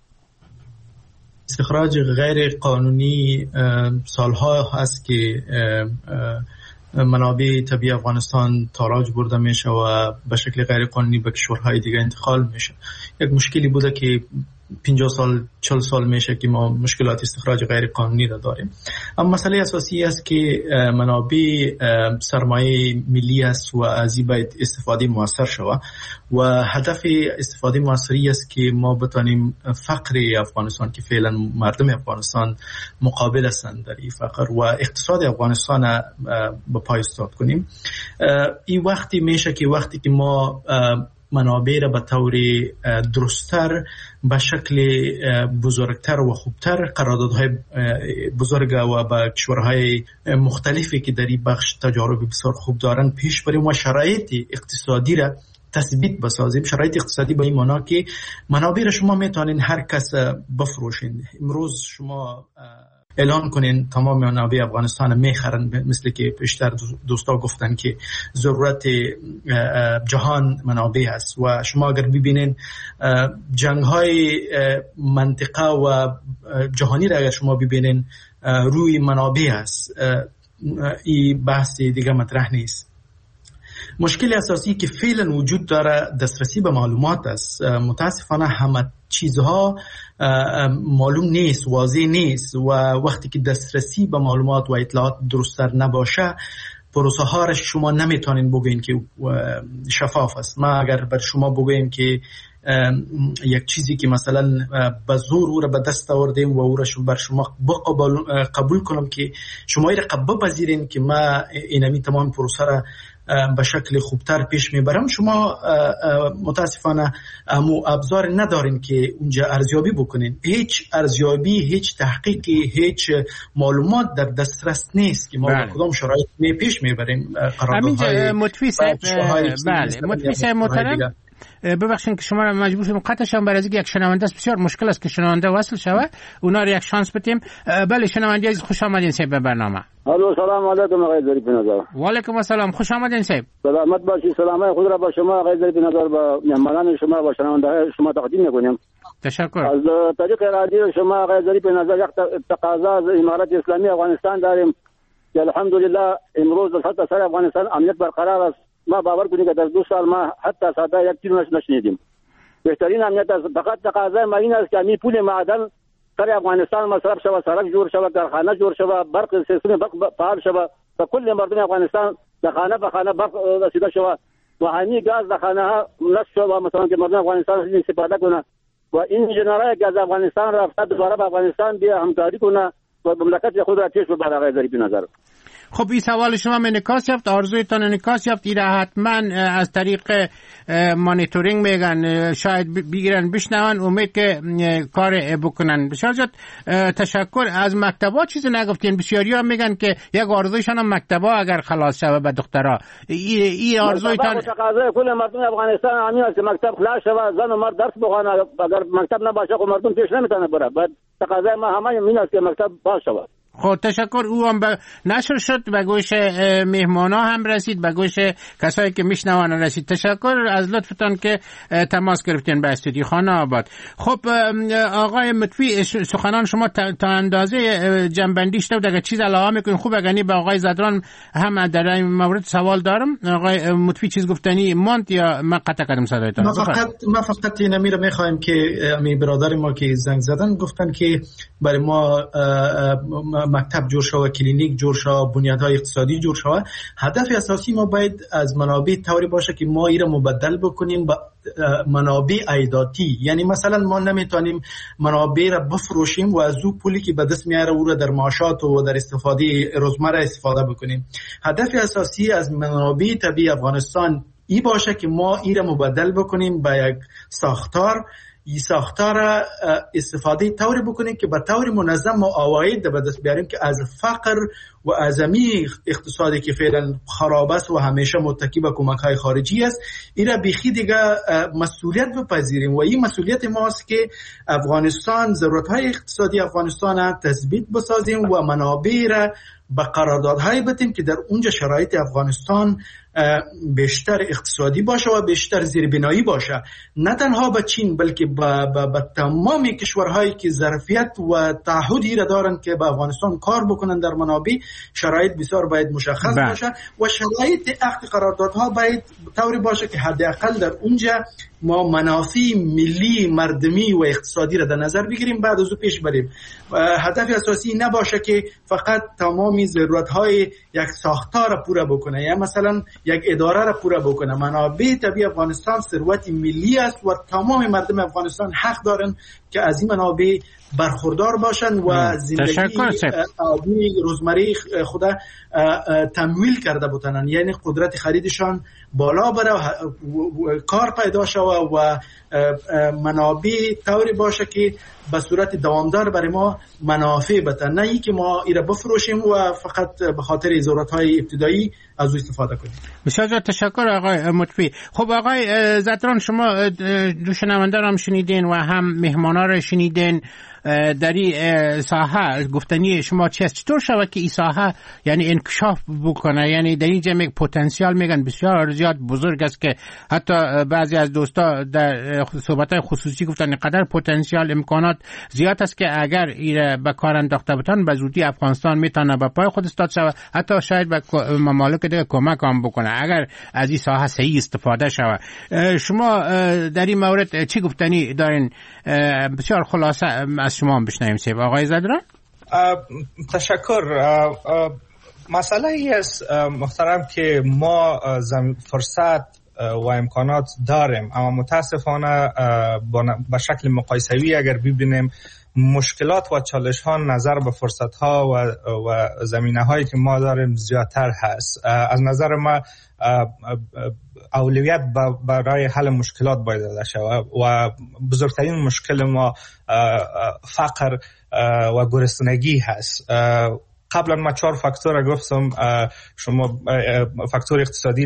استخراج غیر قانونی سالها هست که منابع طبیعی افغانستان تاراج برده میشه و به شکل غیر قانونی به کشورهای دیگه انتقال میشه. یک مشکلی بوده که 50 سال 40 سال میشه که ما مشکلات استخراج غیر قانونی را داریم. اما مسئله اساسی است که منابع سرمایه ملی است و از این باید استفاده موثر شود و هدف استفاده موثری است که ما بتانیم فقر افغانستان که فعلا مردم افغانستان مقابل هستند در این فقر و اقتصاد افغانستان به پای استاد کنیم. این وقتی میشه که وقتی که ما منابع را به طور درست‌تر به شکل بزرگتر و خوبتر قراردادهای بزرگ و با کشورهای مختلفی که در این بخش تجارب بسیار خوب دارن پیش بریم و شرایط اقتصادی را تثبیت بسازیم. شرایط اقتصادی به این معنا که منابع را شما میتونین هر کس بفروشین. امروز شما اعلان کنین تمام منابع افغانستان میخرن، مثل که پیشتر دوستا گفتن که ضرورت جهان منابع است و شما اگر ببینین جنگ های منطقه و جهانی را اگر شما ببینین روی منابع است. این بحث دیگه مطرح نیست. مشکل اساسی که فعلا وجود داره دسترسی به معلومات است. متاسفانه همه چیزها معلوم نیست، واضح نیست و وقتی که دسترسی به معلومات و اطلاعات درست‌تر نباشه پروسه ها را شما نمیتونین بگین که شفاف است. ما اگر بر شما بگویم که یک چیزی که مثلا به زور او را به دست آوردیم و او را بر شما قبول کنم که شما این را بپذیرین که ما اینمی تمام پروسه را به شکل خوبتر پیش میبرم، شما متاسفانه ابزار ندارین که اونجا ارزیابی بکنین. هیچ ارزیابی، هیچ تحقیقی، هیچ معلومات در دسترس نیست که ما به کدام شرایط پیش میبریم قراردادهای مطفی صاحب محترم. ببخشید که شما را مجبور شدم قطع شم برای اینکه یک شنونده است. بسیار مشکل است که شنونده وصل شود، اونا را یک شانس بدیم. بله شنونده عزیز خوش آمدین صاحب به برنامه. الو سلام علیکم آقای ظریف نظر. و علیکم السلام، خوش آمدین صاحب. سلامت باشید. سلام خود را با شما آقای ظریف نظر با مهمانان شما و شنونده شما تقدیم می‌کنیم. تشکر. از طریق رادیو شما آقای ظریف نظر یک تقاضا از امارت اسلامی افغانستان داریم که الحمدلله امروز در سطح سر افغانستان امنیت برقرار است. ما باور کنید که در 2 سال ما حتی ساده یک تیر نشنیدیم. بهترین امنیت است. فقط تقاضای ما این است که می پول معدن سر افغانستان مصرف شود، سرک جور شود، کارخانه جور شود، برق سیستم فعال شود و کل مردم افغانستان در خانه به خانه برق رسیده شود و همین گاز در خانه ها نصب شود، مثلا که مردم افغانستان از این استفاده کنه و این جنرال گاز افغانستان رفته دوباره به افغانستان بیا همکاری کنه و مملکت خود را پیش ببره. آقای ظریف نظر. خب این سوال شما انعکاس یافت، آرزویتان انعکاس یافت. این حتما از طریق مانیتورینگ میگن شاید بگیرن بشنون، امید که کار بکنن. بسیار زیاد تشکر. از مکتبا چیزی نگفتین؟ بسیاری ها میگن که یک آرزویشان هم مکتبا اگر خلاص شود به دخترها. این آرزویتان تقاضای کل مردم افغانستان همین است که مکتب خلاص شود، زن و مرد درس بخوانند. اگر مکتب نباشه خب مردم پیش نمیتونه بره. بعد تقاضای ما همین است که مکتب باز شود. خب تشکر. او هم نشر شد، به گوش مهمانا هم رسید، به گوش کسایی که میشنوان رسید. تشکر از لطفتان که تماس گرفتین به استودیو خانه آباد. خب آقای مطفی، سخنان شما تا اندازه جنبندی شده و اگر چیز علاوه میکنین خوب. اگر به آقای زدران هم در این مورد سوال دارم. آقای مطفی چیز گفتنی ماند یا من قطع کردم صدایتان؟ ما فقط این امیر میخوایم که امی برادر ما که زنگ زدن گفتن که برای ما مکتب جور شود، کلینیک جور شود، بنیادهای اقتصادی جور شود. هدف اساسی ما باید از منابع طوری باشه که ما این را مبدل بکنیم به منابع عایداتی. یعنی مثلا ما نمیتونیم منابع را بفروشیم و از او پولی که به دست میاره او را در معاشات و در استفاده روزمره استفاده بکنیم. هدف اساسی از منابع طبیعی افغانستان این باشه که ما این را مبدل بکنیم به یک ساختار. این ساختار استفاده طوری بکنیم که به طور منظم و عواید به دست بیاریم که از فقر و عظمی اقتصادی که فعلا خراب است و همیشه متکی به کمک‌های خارجی است، این را بیخی دیگه مسئولیت بپذیریم و این مسئولیت ماست که افغانستان ضرورت‌های اقتصادی افغانستان را تثبیت بسازیم و منابع را به قراردادهای بدیم که در اونجا شرایط افغانستان بیشتر اقتصادی باشه و بیشتر زیربنایی باشه، نه تنها به چین بلکه به تمام کشورهایی که ظرفیت و تعهدی را دارن که به افغانستان کار بکنن در منابع. شرایط بسیار باید مشخص باشه و شرایط عقد قراردادها باید طوری باشه که حداقل در اونجا ما منافع ملی مردمی و اقتصادی را در نظر بگیریم، بعد از او پیش بریم. هدف اساسی نباشه که فقط تمامی ضرورت‌های یک ساختار را پوره بکنه یا مثلا یک اداره را پوره بکنه. منابع طبیعی افغانستان ثروت ملی است و تمام مردم افغانستان حق دارن که از این منابع برخوردار باشند و زندگی عادی روزمره خود تمویل کرده بتونن، یعنی قدرت خریدشان بالا بره، کار پیدا شوه و منابع طوری باشه که به صورت دوامدار برای ما منافع بده، نه ای که ما ایره بفروشیم و فقط به خاطر ضرورت‌های ابتدایی از او استفاده کنیم. بسیار تشکر آقای مطفی. خب آقای زدران، شما دو شنونده را هم شنیدین و هم مهمانا را شنیدین. در این ساحه گفتنی شما چی است؟ چطور شود که این ساحه یعنی انکشاف بکنه؟ یعنی در اینجا پتانسیل میگن بسیار زیاد بزرگ است که حتی بعضی از دوستا در صحبت‌های خصوصی گفتن اینقدر پتانسیل امکانات زیاد است که اگر این به کار انداخته بتن به زودی افغانستان میتونه به پای خود استاد شود، حتی شاید به ممالک دیگه کمک هم بکنه اگر از این ساحه صحیح استفاده شود. شما در این مورد چی گفتنی دارین؟ بسیار خلاصه از شما هم بشنویم سیب آقای زدران. تشکر. مسئله ای است محترم که ما فرصت و امکانات داریم، اما متاسفانه به شکل مقایسوی اگر ببینیم مشکلات و چالش ها نظر به فرصت ها و زمینه هایی که ما داریم زیادتر هست. از نظر ما اولویت برای حل مشکلات باید داده شود و بزرگترین مشکل ما فقر و گرسنگی هست. قبلا ما 4 فاکتور گفتم، شما فاکتور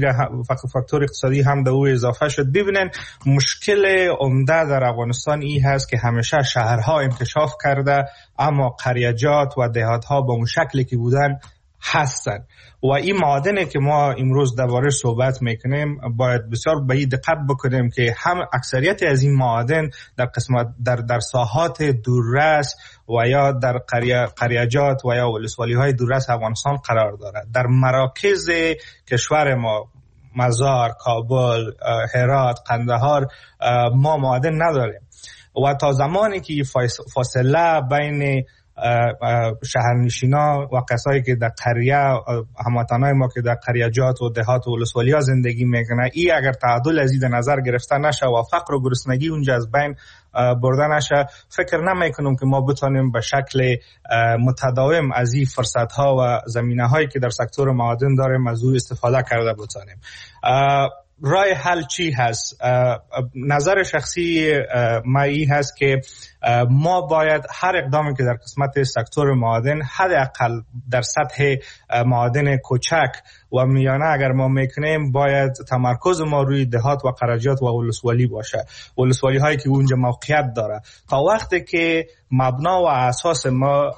اقتصادی هم به او اضافه شد. ببینن مشکل عمده در افغانستان این هست که همیشه شهرها انکشاف کرده اما قریجات و دهاتها به اون شکلی که بودن هستن و این معادنه که ما امروز درباره صحبت میکنیم باید بسیار به این دقت بکنیم که هم اکثریت از این معادن در قسمت در ساحات دوررس و یا در قریجات و یا ولسوالی های دوررس افغانستان قرار دارد. در مراکز کشور ما مزار، کابل، هرات، قندهار ما معادن نداریم و تا زمانی که فاصله بین شهرنشینا و کسایی که در قریه، هموطنای ما که در قریجات و دهات و ولسوالی ها زندگی میکنه، این اگر تعادل از این نظر گرفته نشه و فقر و گرسنگی اونجا از بین برده نشه، فکر نمیکنم که ما بتونیم به شکل متداوم از این فرصت ها و زمینه هایی که در سکتور معادن داریم از او استفاده کرده بتونیم. راه حل چی هست؟ نظر شخصی ما این هست که ما باید هر اقدامی که در قسمت سکتور معادن، حداقل در سطح معادن کوچک و میانه اگر ما میکنیم، باید تمرکز ما روی دهات و قریجات و ولسوالی باشه، ولسوالی هایی که اونجا موقعیت داره. تا وقتی که مبنا و اساس ما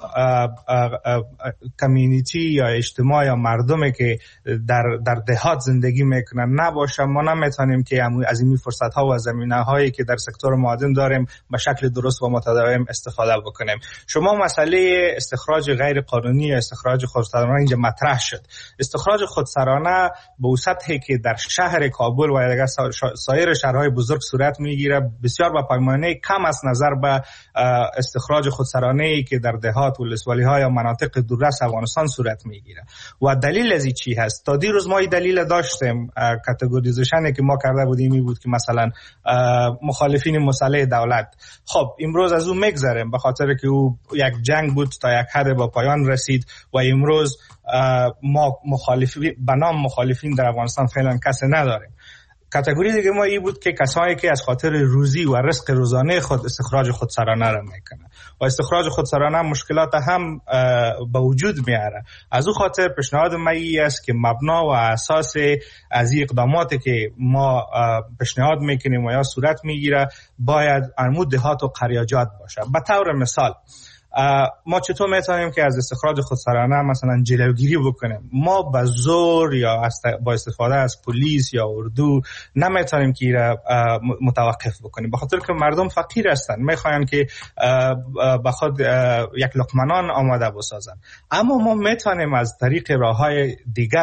کمیونیتی یا اجتماع یا مردمی که در دهات زندگی میکنن نباشه، ما نمیتونیم که از این فرصت ها و زمینه هایی که در سکتور معادن داریم به شکل درست و متداوم استفاده بکنیم. شما مسئله استخراج غیر قانونی یا استخراج خودسرانه اینجا مطرح شد. استخراج خودسرانه به سطحی که در شهر کابل و دیگر سایر شهرهای بزرگ صورت میگیره بسیار با پیمانه کم از نظر به استخراج خودسرانه‌ای که در دهات و ولسوالی‌ها یا مناطق دوررس افغانستان صورت میگیره. و دلیل از این چی هست؟ تا دیروز ما این دلیل داشتیم. کاتگوریزیشنی که ما کرده بودیم این بود که مثلا مخالفین مسلح دولت. خب امروز از اون میگذریم به خاطر که او یک جنگ بود تا یک حد با پایان رسید و امروز ما به نام مخالفین در افغانستان فعلا کسی نداریم. کاتگوری دیگه ما این بود که کسایی که از خاطر روزی و رزق روزانه خود استخراج خودسرانه را میکنه و استخراج خودسرانه مشکلات هم به وجود میاره. از او خاطر پیشنهاد ما این است که مبنا و اساس از این اقداماتی که ما پیشنهاد میکنیم و یا صورت میگیره باید عمود دهات و قریجات باشه. به طور مثال ما چطور میتونیم که از استخراج خودسرانه مثلا جلوگیری بکنیم؟ ما با زور یا با استفاده از پلیس یا اردو نمیتونیم که متوقف بکنیم، به خاطر که مردم فقیر هستن، میخواین که به خود یک لقمه نان آماده بسازن. اما ما میتونیم از طریق راههای دیگه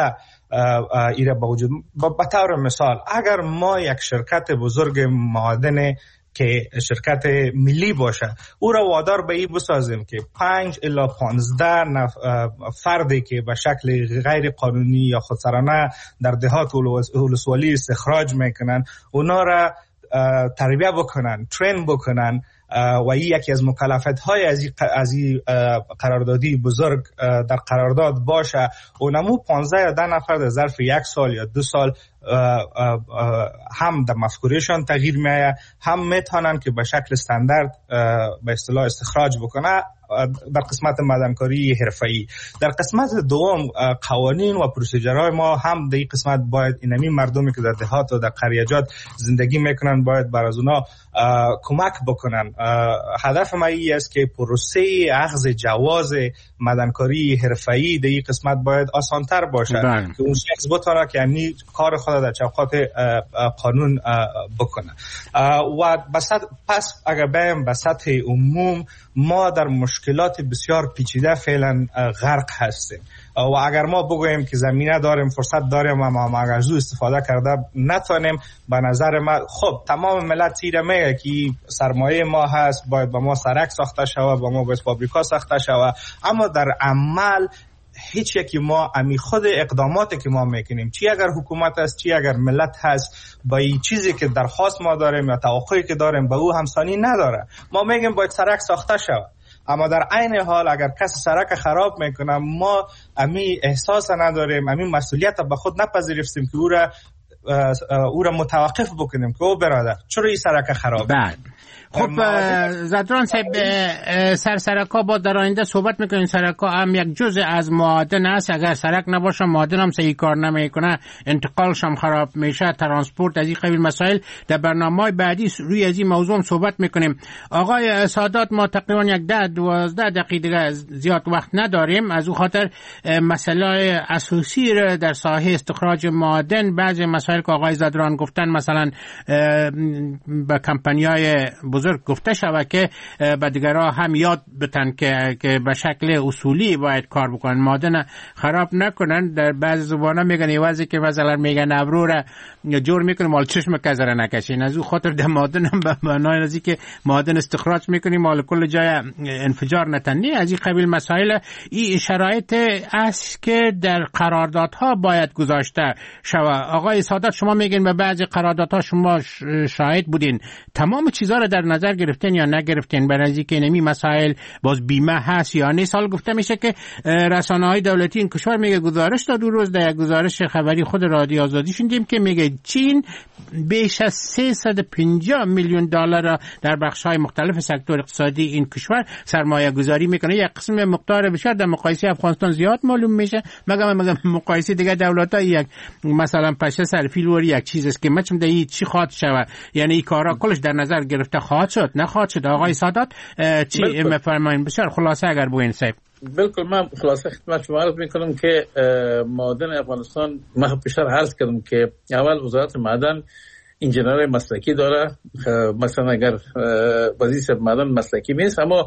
ایره با وجود. به طور مثال اگر ما یک شرکت بزرگ معادن که شرکت ملی باشه او را وادار به این بسازیم که 5 الی 15 فردی که به شکل غیر قانونی یا خودسرانه در دهات ولسوالی استخراج میکنن اونا را تربیه بکنن، ترین بکنن و یکی از مکلفیت‌های از این قراردادی بزرگ در قرارداد باشه و نمو 15 یا 10 نفر در ظرف 1 سال یا 2 سال هم در مفکورهشان تغییر می‌آید، هم میتونن که به شکل استاندارد به اصطلاح استخراج بکنه در قسمت معدنکاری حرفه‌ای. در قسمت دوم قوانین و پروسیجرهای ما هم در این قسمت باید اینمی مردمی که در دهات و در قریجات زندگی میکنن باید بر از اونا کمک بکنن. هدف ما این است که پروسه اخذ جواز معدنکاری حرفه‌ای در این قسمت باید آسان‌تر باشه که اون شخص بتونه که یعنی کار خود در چوکات قانون بکنه. و پس اگر بریم به سطح عموم ما در مشکلات بسیار پیچیده فعلا غرق هستیم و اگر ما بگوییم که زمینه داریم، فرصت داریم و ما اگر زود استفاده کرده نتونیم، به نظر من خب تمام ملت تیره میگه که سرمایه ما هست، باید با ما سرک ساخته شود، با ما باید فابریکا ساخته شود، اما در عمل هیچ یکی ما امی خود اقداماتی که ما میکنیم، چی اگر حکومت است چی اگر ملت هست، با این چیزی که درخواست ما داریم یا توقعی که داریم با او همسانی نداره. ما میگیم باید سرک ساخته شود، اما در عین حال اگر کسی سرک خراب میکنه ما امی احساس نداریم، امی مسئولیت به خود نپذیرفتیم که او را متوقف بکنیم که او برادر چرا این سرک خراب. خب زدران صاحب، سرکا با در آینده صحبت میکنین، سرکا هم یک جزء از معادن است، اگر سرک نباشه معادن هم صحیح کار نمیکنه، انتقالش هم خراب میشه، ترانسپورت، از این قبیل مسائل در برنامه‌های بعدی روی از این موضوع هم صحبت میکنیم. آقای سادات، ما تقریبا یک 10-12 دقیقه زیاد وقت نداریم، از او خاطر مسئله اساسی را در ساحه استخراج معادن، بعضی مسائل که آقای زدران گفتن، مثلا به کمپانی‌های بزرگ گفته شود که به دیگرها هم یاد بتن که به شکل اصولی باید کار بکنن، معادن خراب نکنن. در بعض زبانا میگن ایوازی که مثلا میگن ابرو را جور میکنه مال چشم کزره نکشین، از او خاطر در معادن هم به معنای نزدیک که معادن استخراج میکنیم مال کل جای انفجار نتنی، از این قبیل مسائل. این شرایط است که در قراردادها باید گذاشته شود. آقای سادات، شما میگین به بعضی قراردادها شما شاهد بودین، تمام چیزا را در نظر گرفتین یا نگرفتین؟ برای اینکه نمی مسائل باز بیمه هست یا نه. سال گفته میشه که رسانه‌های دولتی این کشور میگه، گزارش داد دو روز در گزارش خبری خود رادیو آزادی شنیدیم که میگه چین بیش از 350 میلیون دلار را در بخش‌های مختلف سکتور اقتصادی این کشور سرمایه گذاری میکنه. یک قسم مقدار بسیار در مقایسه افغانستان زیاد معلوم میشه، مگه مقایسه دیگه دولت‌ها یک مثلا پشه سرفیل ور یک چیز است که مچم دهی چی خواهد شود، یعنی این کارا کلش در نظر گرفته خواهد شد نخواهد شد. آقای سادات چی میفرمایید؟ بسیار خلاصه اگر بگوین صاحب. بالکل، من خلاصه خدمت شما عرض میکنم که معادن افغانستان، من پیشتر عرض کردم که اول وزارت معدن انجینرهای مسلکی داره، مثلا اگر وزیر معدن مسلکی نیست، اما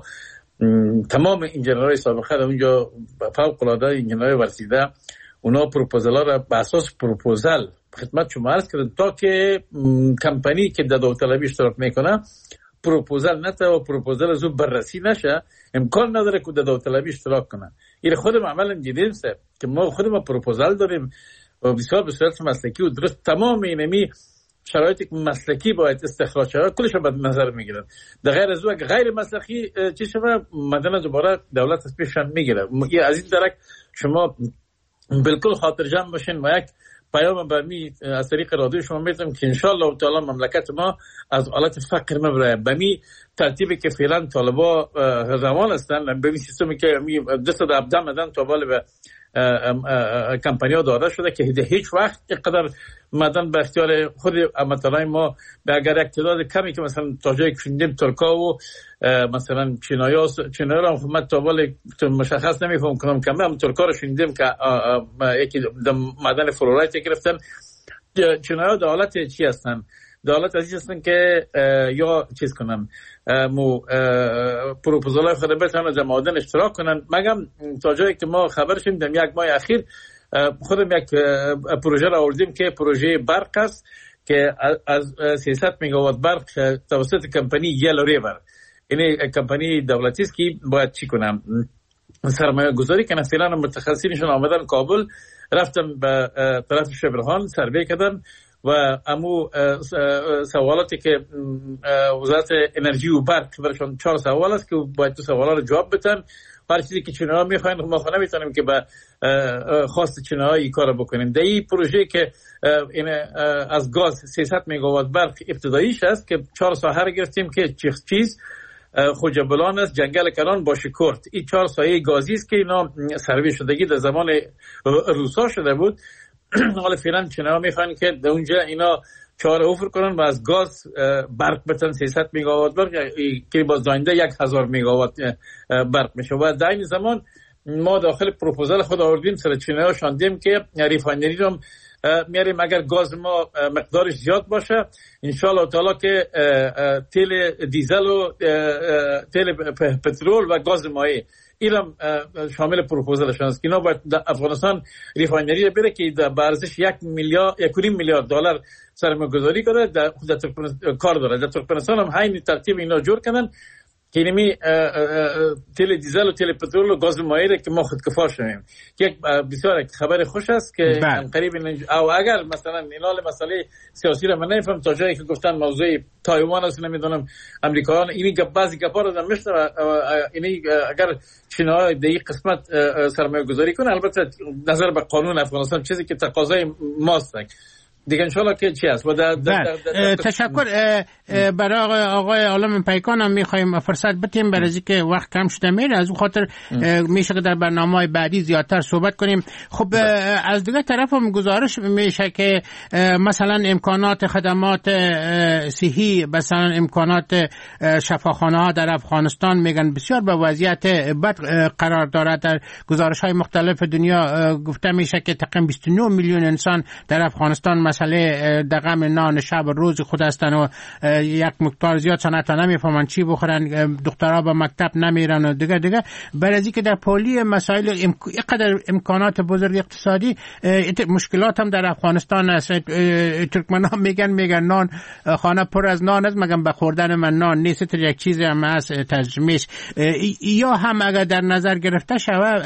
تمام انجینرهای سابقه در اونجا فوق العاده انجینرهای ورزیده، اونا پروپوزال را به اساس پروپوزال خدمت شما عرض کردم تا که کمپانی که در داوطلبی اشتراک میکنه پروپوزال نته و پروپوزال زود بررسی نشه، امکان نداره که در داوطلبی اشتراک کنه. این خودم عملا جدی است که ما خودمون پروپوزال داریم و بسیار به صورت مسلکی و درست تمام اینمی شرایطی که مسلکی باید استخراج شود کلش رو به نظر میگیرن. در غیر از اون غیر مسلکی چی شود مدن دوباره دولت از پیششان میگیره. از این درک شما بالکل خاطر جمع باشین و یک پیام برمی از طریق رادیو شما میتونم که انشالله تعالی مملکت ما از حالت فقر مبره بمی ترتیبی که فعلا طالبا روان هستن، بمی سیستمی که دست در ابدام مدن تا بالا به کمپانیا داده شده که هیچ وقت اینقدر مدن به اختیار خود امتلای ما به اگر اقتدار کمی که مثلا تا جایی کشیدیم ترکا و مثلا چینایا را من تا بالا مشخص نمیفهم کنم که من ترکا رو شنیدیم که یکی مدن فلورایت گرفتن. چینایا در حالت چی هستن؟ در حالت ازی هستن که یا چیز کنن پروپوزال خود بتونن در معادن اشتراک کنن. مگم تا جایی که ما خبر شدیم در یک ماه اخیر خودم یک پروژه را آوردیم که پروژه برق است که از 300 مگاوات برق توسط کمپانی یلو ریور، این کمپانی دولتی است که باید چی کنم سرمایه گذاری کنه. فعلا متخصصینشون آمدن کابل، رفتم به طرف شبرهان سروی کردن و امو سوالاتی که وزارت انرژی و برق برشون 4 سوال است که باید تو سوالا رو جواب بدن. هر چیزی که چینی‌ها میخواین ما نمیتونیم که به خواست چینی‌ها این کارو بکنیم. در این پروژه که این از گاز 300 مگاوات برق ابتداییش است که 4 ساحه گرفتیم که چیز خوجبلان است، جنگل کلان، باشکورت. این 4 سایه گازی است که اینا سروی شدگی در زمان روسا شده بود. حالا فعلا چینی‌ها میخوان که در اونجا اینا 4 اوفر کنن و از گاز برق بتن 300 مگاوات برق که باز آینده 1000 مگاوات برق میشه. و در این زمان ما داخل پروپوزال خود آوردیم سر چینی‌ها شاندیم که ریفاینری رو میاریم اگر گاز ما مقدارش زیاد باشه ان شاء الله تعالی که تیل دیزل و تیل پترول و گاز مایع اینا شامل پروپوزالشون است که اینا باید افغانستان ریفاینری بره که به ارزش 1.5 میلیارد دلار سرمایه‌گذاری کنه در کار داره. در ترکمنستان هم همین ترتیب اینا جور کردن که اینمی تیل دیزل و تیل پترول و گاز مایع که ما خودکفا شویم. یک بسیار خبر خوش است که قریب او اگر مثلا اینال مسئله سیاسی را من نمیفهم تا جایی که گفتن موضوع تایوان است، نمیدونم امریکایان اینی بعضی گپا رو داشته و اینی اگر چین‌ها در این قسمت سرمایه گذاری کنه البته نظر به قانون افغانستان چیزی که تقاضای ماست دیگه انشالله که چی است. تشکر. برای آقای عالم پیکان هم میخوایم فرصت بدیم برای اینکه وقت کم شده میره، از اون خاطر میشه که در برنامه‌های بعدی زیادتر صحبت کنیم. خب از دیگه طرف هم گزارش میشه که مثلا امکانات خدمات صحی، مثلا امکانات شفاخانه ها در افغانستان میگن بسیار به وضعیت بد قرار دارد. در گزارش های مختلف دنیا گفته میشه که تقریبا 29 میلیون انسان در افغانستان مسئله دغم نان شب روز خود هستن و یک مقدار زیاد سنتا نمیفهمن چی بخورن، دخترها به مکتب نمیرن و دیگه برای اینکه در پولی مسائل اینقدر امکانات بزرگ اقتصادی مشکلات هم در افغانستان است. ترکمن‌ها میگن نان خانه پر از نان است، مگم به خوردن من نان نیست، یک چیز هم از ترجمهش یا هم اگر در نظر گرفته شود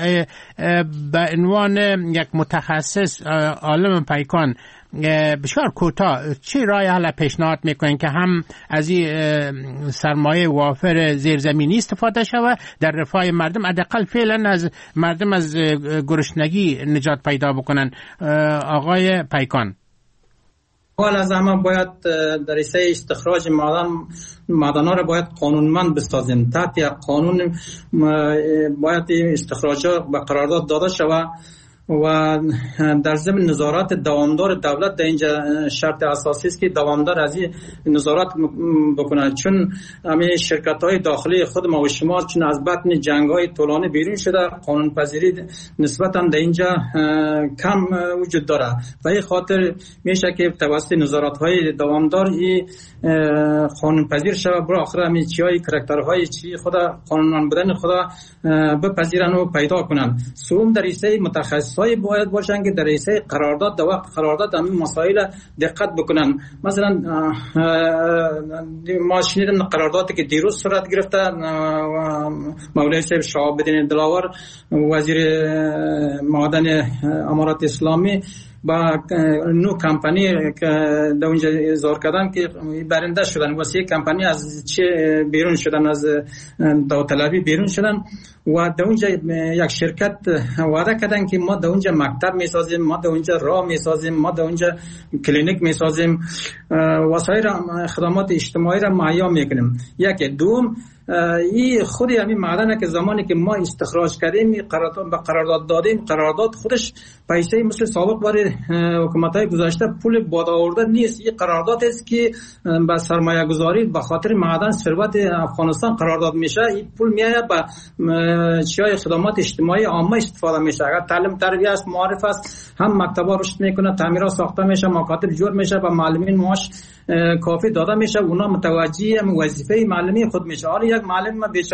به عنوان یک متخصص عالم پیکان بسیار کوتاه چه رای حالا پیشنهاد میکنین که هم از این سرمایه وافر زیرزمینی استفاده شود در رفاه مردم، حداقل فعلا از مردم از گرسنگی نجات پیدا بکنن؟ آقای پیکان. اول از همه باید در حیث استخراج معدن‌ها را باید قانونمند بسازیم. تحت یک قانون باید استخراجات به قرارداد داده شود و در ضمن نظارت دوامدار دولت در اینجا شرط اساسی است که دوامدار از این نظارت بکنه، چون همین شرکت‌های داخلی خود ما و شما چون از بطن جنگ‌های طولانی بیرون شده، قانون پذیری نسبتاً در اینجا کم وجود داره و این خاطر میشه که توسط نظارت‌های دوامدار این قانون پذیر شود برای آخر همین چیای کاراکترهای چی خود قانون بودن خود بپذیرن و پیدا کنن. سوم در حیث متخصصای باید باشن که در حیث قرارداد در وقت قرارداد همین مسائل دقت بکنن. مثلا ما شنیدیم قراردادی که دیروز صورت گرفته مولوی صاحب شهاب الدین دلاور وزیر معدن امارات اسلامی با نو کمپانی که در اونجا اظهار کردن که برنده شدن و 3 کمپانی از چه بیرون شدن، از داوطلبی بیرون شدن و در اونجا یک شرکت وعده کردن که ما در اونجا مکتب میسازیم، ما در اونجا راه میسازیم، ما در اونجا کلینیک میسازیم، وسایل خدمات اجتماعی را مهیا میکنیم. یک دوم این خودی همین معدنه که زمانی که ما استخراج کردیم به قرارداد دادیم، قرارداد خودش پیسه مثل سابق برای حکومت‌های گذشته پول باد آورده نیست. این قرارداد است که به سرمایه گذاری به خاطر معدن ثروت افغانستان قرارداد میشه. این پول میاد به چیای خدمات اجتماعی عامه استفاده میشه. اگر تعلیم تربیت است، معارف است، هم مکتبا رشد میکنه، تعمیرات ساخته میشه، مکاتب جور میشه، به معلمین معاش کافی داده میشه، اونا متوجه وظیفه معلمی خود میشه. حالا یک معلم بیچاره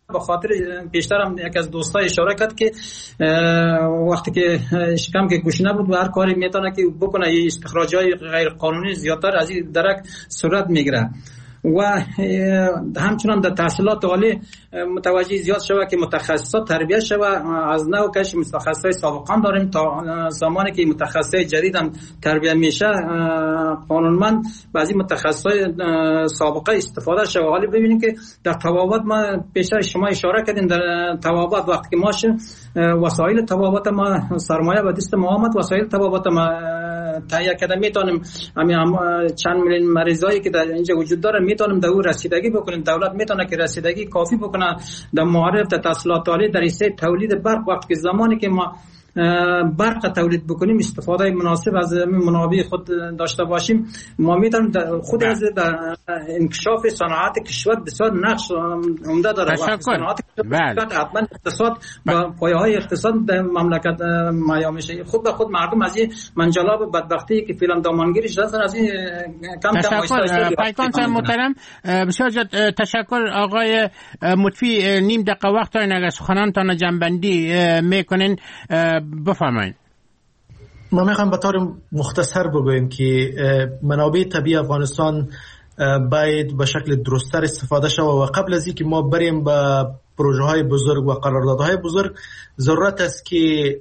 به خاطر پیشتر هم یک از دوستای اشاره کرد که وقتی که شکم که گوش نبود و هر کاری میتونه که بکنه، یه استخراجای غیر قانونی زیادتر از این درک صورت میگیره و همچنان در تحصیلات عالی متوجه زیاد شوه که متخصصات تربیت شوه. از نوع کش متخصصای سابقان داریم تا زمانی که متخصصای جدید هم تربیت میشه قانونمند بعضی متخصصای سابقه استفاده شوه. حالی ببینیم که در طبابت ما پیشتر شما اشاره کردین، در طبابت وقتی که ماشه وسایل طبابت ما سرمایه به دست ما آمد، وسایل طبابت ما تهیه کرده میتونیم چند میلیون مریضایی که در اینجا وجود داره میتونیم در او رسیدگی بکنیم. دولت میتونه که رسیدگی کافی بکنه در معارف، در تحصیلات عالی، در حیث تولید برق. وقتی که زمانی که ما برق تولید بکنیم استفاده مناسب از منابع خود داشته باشیم، ما میتونیم خود از انکشاف صنعت کشور بسیار نقش عمده داره. صنعت حتما اقتصاد با پایه‌های اقتصاد در مملکت مایا میشه. خود به خود مردم از این منجلاب بدبختی که فعلا دامنگیرش هستن از این کم تشکر. پیکان صاحب محترم بسیار زیاد تشکر. آقای مطفی نیم دقیقه وقت دارین اگر سخنانتان جنبندی میکنین بفرمایید. ما میخوام به طور مختصر بگویم که منابع طبیعی افغانستان باید به شکل درست‌تر استفاده شود و قبل از اینکه ما بریم به پروژه های بزرگ و قراردادهای بزرگ ضرورت است که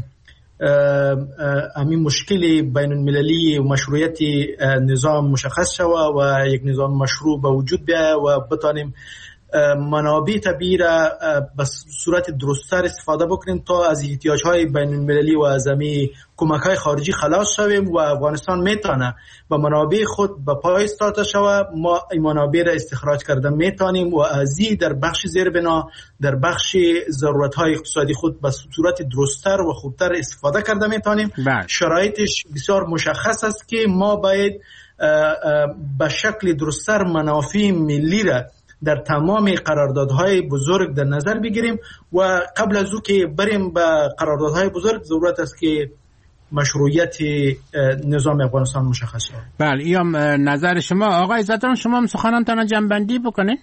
همین مشکل بین المللی و مشروعیت نظام مشخص شود و یک نظام مشروع به وجود بیاید و بتانیم منابع طبیعی را به صورت درست‌تر استفاده بکنیم تا از احتیاجهای بین المللی و از کمک‌های خارجی خلاص شویم و افغانستان میتونه به منابع خود به پای استاده شود. ما این منابع را استخراج کرده میتونیم و از این در بخش زیربنا در بخش ضرورت‌های اقتصادی خود به صورت درست‌تر و خوبتر استفاده کرده میتونیم. شرایطش بسیار مشخص است که ما باید به شکل درست‌تر منافع ملی را در تمام قراردادهای بزرگ در نظر بگیریم و قبل از او که بریم به قراردادهای بزرگ ضرورت است که مشروعیت نظام افغانستان مشخص شود. بله ایام نظر شما. آقای عزتان شما سخنانتان جنبندی بکنین.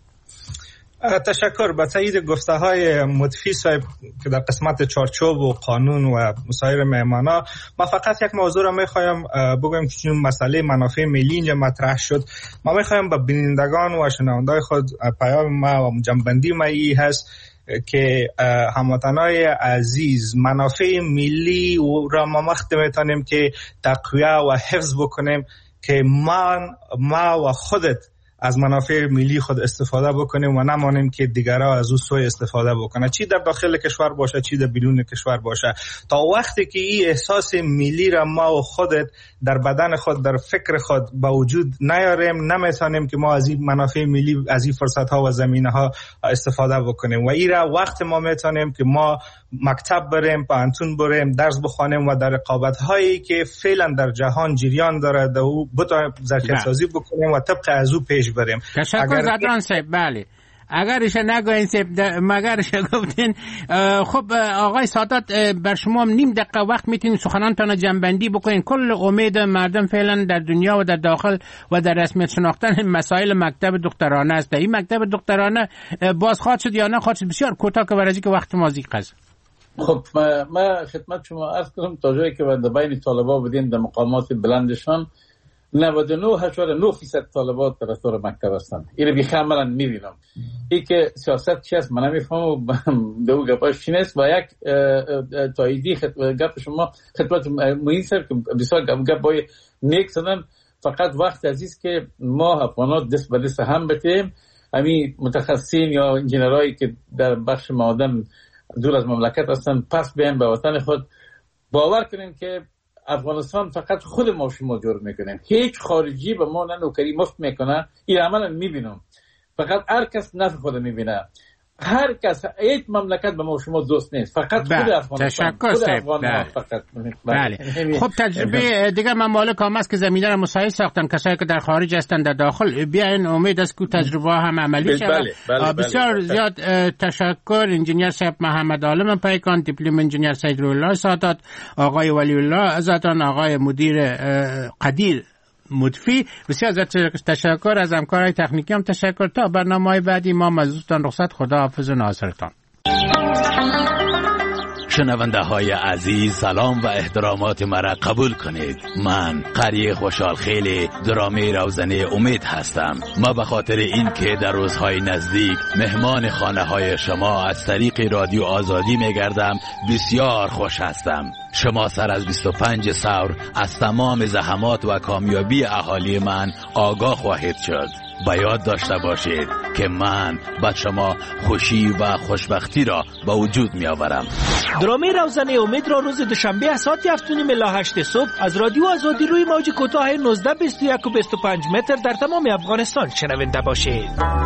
تشکر. به تایید گفته های مطفی صاحب که در قسمت چارچوب و قانون و مسائل مهمانا، ما فقط یک موضوع را میخوایم بگویم که چون مسئله منافع ملی اینجا مطرح شد، ما میخوایم به بینندگان و شنوندگان خود پیام ما و جنبندی ما ای هست که هموطنای عزیز منافع ملی را ما وقتی میتونیم که تقویه و حفظ بکنیم که ما و خودت از منافع ملی خود استفاده بکنیم و نمانیم که دیگرها از او سوء استفاده بکنه، چی در داخل کشور باشه چی در بیرون کشور باشه. تا وقتی که این احساس ملی را ما و خودت در بدن خود در فکر خود با وجود نیاریم، نمیتونیم که ما از این منافع ملی از این فرصت ها و زمینه ها استفاده بکنیم. و این را وقت ما میتونیم که ما مکتب بریم، پانتون بریم، درس بخوانیم و در رقابت هایی که فعلا در جهان جریان داره در او بتونیم ظرفیت سازی بکنیم و طبق از او پیش بریم. تشکر زدران صاحب. بله اگرش نگوین صاحب مگرش گفتین. خب آقای سادات بر شما نیم دقیقه وقت میتونید سخنانتان جنبندی بکنین. کل امید مردم فعلا در دنیا و در داخل و در رسمیت شناختن مسائل مکتب دکترانه است. این مکتب دکترانه باز خواهد شد یا نه خواهد شد؟ بسیار کوتاه که برای که وقت ما زیق است. خب ما خدمت شما عرض کنم تا جایی که در بین طالبا بودیم در مقامات بلندشان 99.9% طالبات طرفدار مکتب هستند. اینو بیخاملا میبینم. این که سیاست چی است من نمیفهمم. دو گپاش چی نیست. و یک تاییدی گپ شما خدمت معین سر که بسیار گپ بای نیک زدن. فقط وقت عزیز که ما افغانات دست به دست هم بتیم، همین متخصصین یا انجینرایی که در بخش معادن دور از مملکت هستن پس بیان به وطن خود. باور کنیم که افغانستان فقط خود ما شما جور میکنیم، هیچ خارجی به ما نه نوکری مفت میکنه. این عملا میبینم. فقط هر کس نفع خود میبینه. هر کس هیچ مملکت به ما شما دوست نیست، فقط خود افغانستان. تشکر فقط. بله. خب تجربه دیگر ممالک هم است که زمینه را مساعد ساختن، کسایی که در خارج هستن در داخل بیاین، امید است که تجربه هم عملی شود. بسیار زیاد تشکر. انجینیر صاحب محمد عالم پیکان، دیپلم انجینیر سید روح الله سادات، آقای ولی الله عزتان، آقای مدیر قدیر مضفی. بسیار تشکر از همکارای تکنیکی هم تشکر. تا برنامه‌های بعدی ما مزودتان رخصت. خداحافظ و ناصرتان. شنونده های عزیز، سلام و احترامات مرا قبول کنید. من قری خوشحال خیلی درامه روزنه امید هستم. ما به خاطر این که در روزهای نزدیک مهمان خانه های شما از طریق رادیو آزادی میگردم بسیار خوش هستم. شما سر از 25 ثور از تمام زحمات و کامیابی اهالی من آگاه خواهید شد. با یاد داشته باشید که من با شما خوشی و خوشبختی را به وجود می آورم. درامه روزنه امید را روز دوشنبه ساعت 7:30 الی 8 صبح از رادیو آزادی روی موج کوتاه 19 21 و 25 متر در تمام افغانستان شنونده باشید.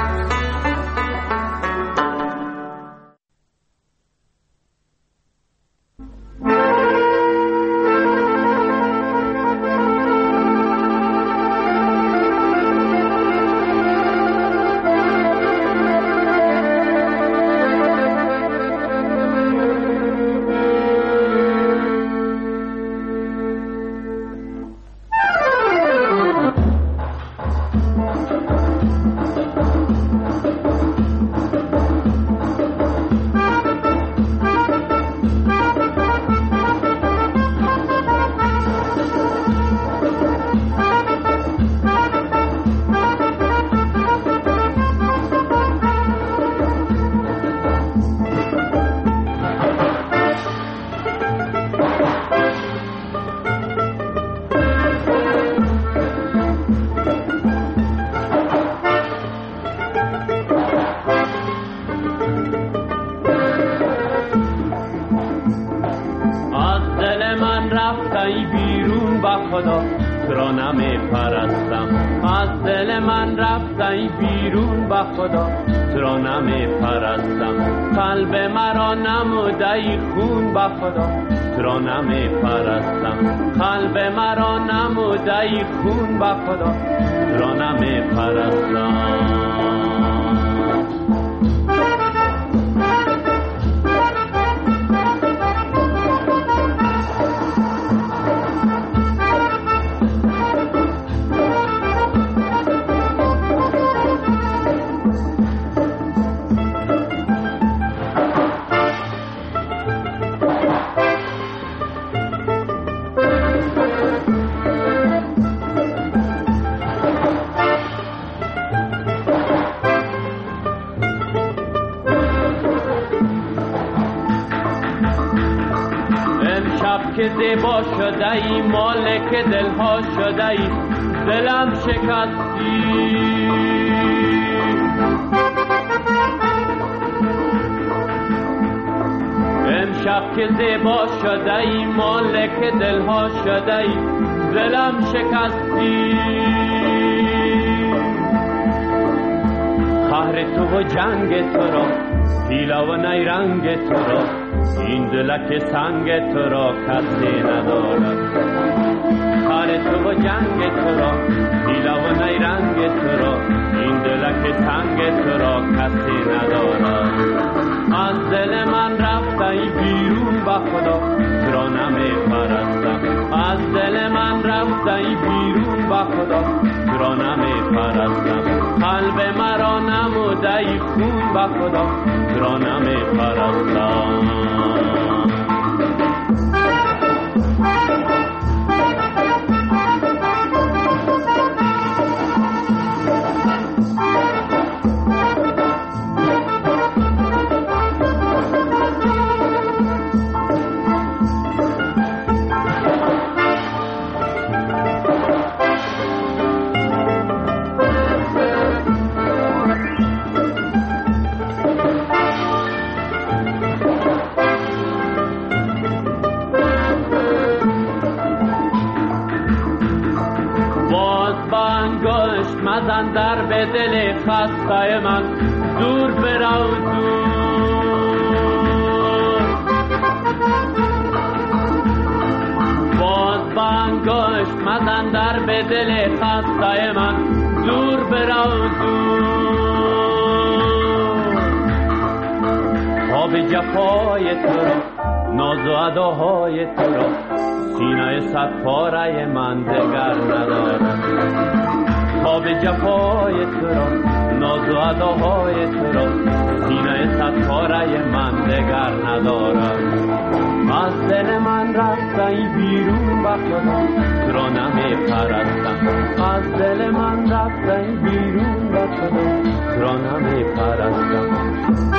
که زیبا شده ای، مالک دلها شده ای، دلم شکستی. امشب که زیبا شده ای، مالک دلها شده ای، دلم شکستی. قهر تو و جنگ تو را، پیلا و نیرنگ تو را، این دلک سنگ تو را کسی ندارد. قهر تو و جنگ تو را، پیلا و نیرنگ تو را، این دلک سنگ تو را کسی ندارد. از دل من رفتی بیرون به خدا، تو را نمی پرستم. از دل من رفتی بیرون به خدا، تو را نمی پرستم. قلب مرا نموده خون به خدا، تو را نمی پرستم. مزن در به دل خسته من، دور برو دور. باز بانگشت مزن در به دل خسته من، دور برو دور. خواب جفای تو را ناز و اداهای تو را سینه صد پاره من دگر ندارد. تا به جفای تو را ناز و اداهای تو را سینه صد پاره من دگر ندارد. از دل من رفته بیرون بخدا تو را نمی پرستم. از دل من رفته بیرون بخدا تو را نمی پرستم.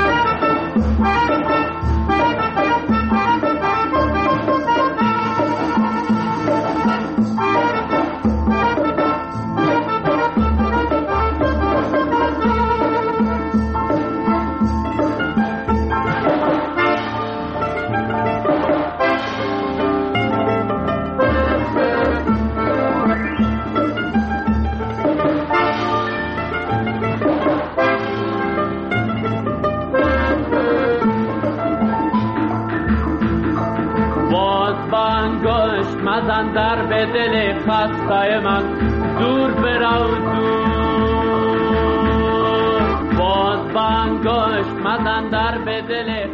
مزن در به دل خسته من دور برو دور. باز بانگشت مزن در به دل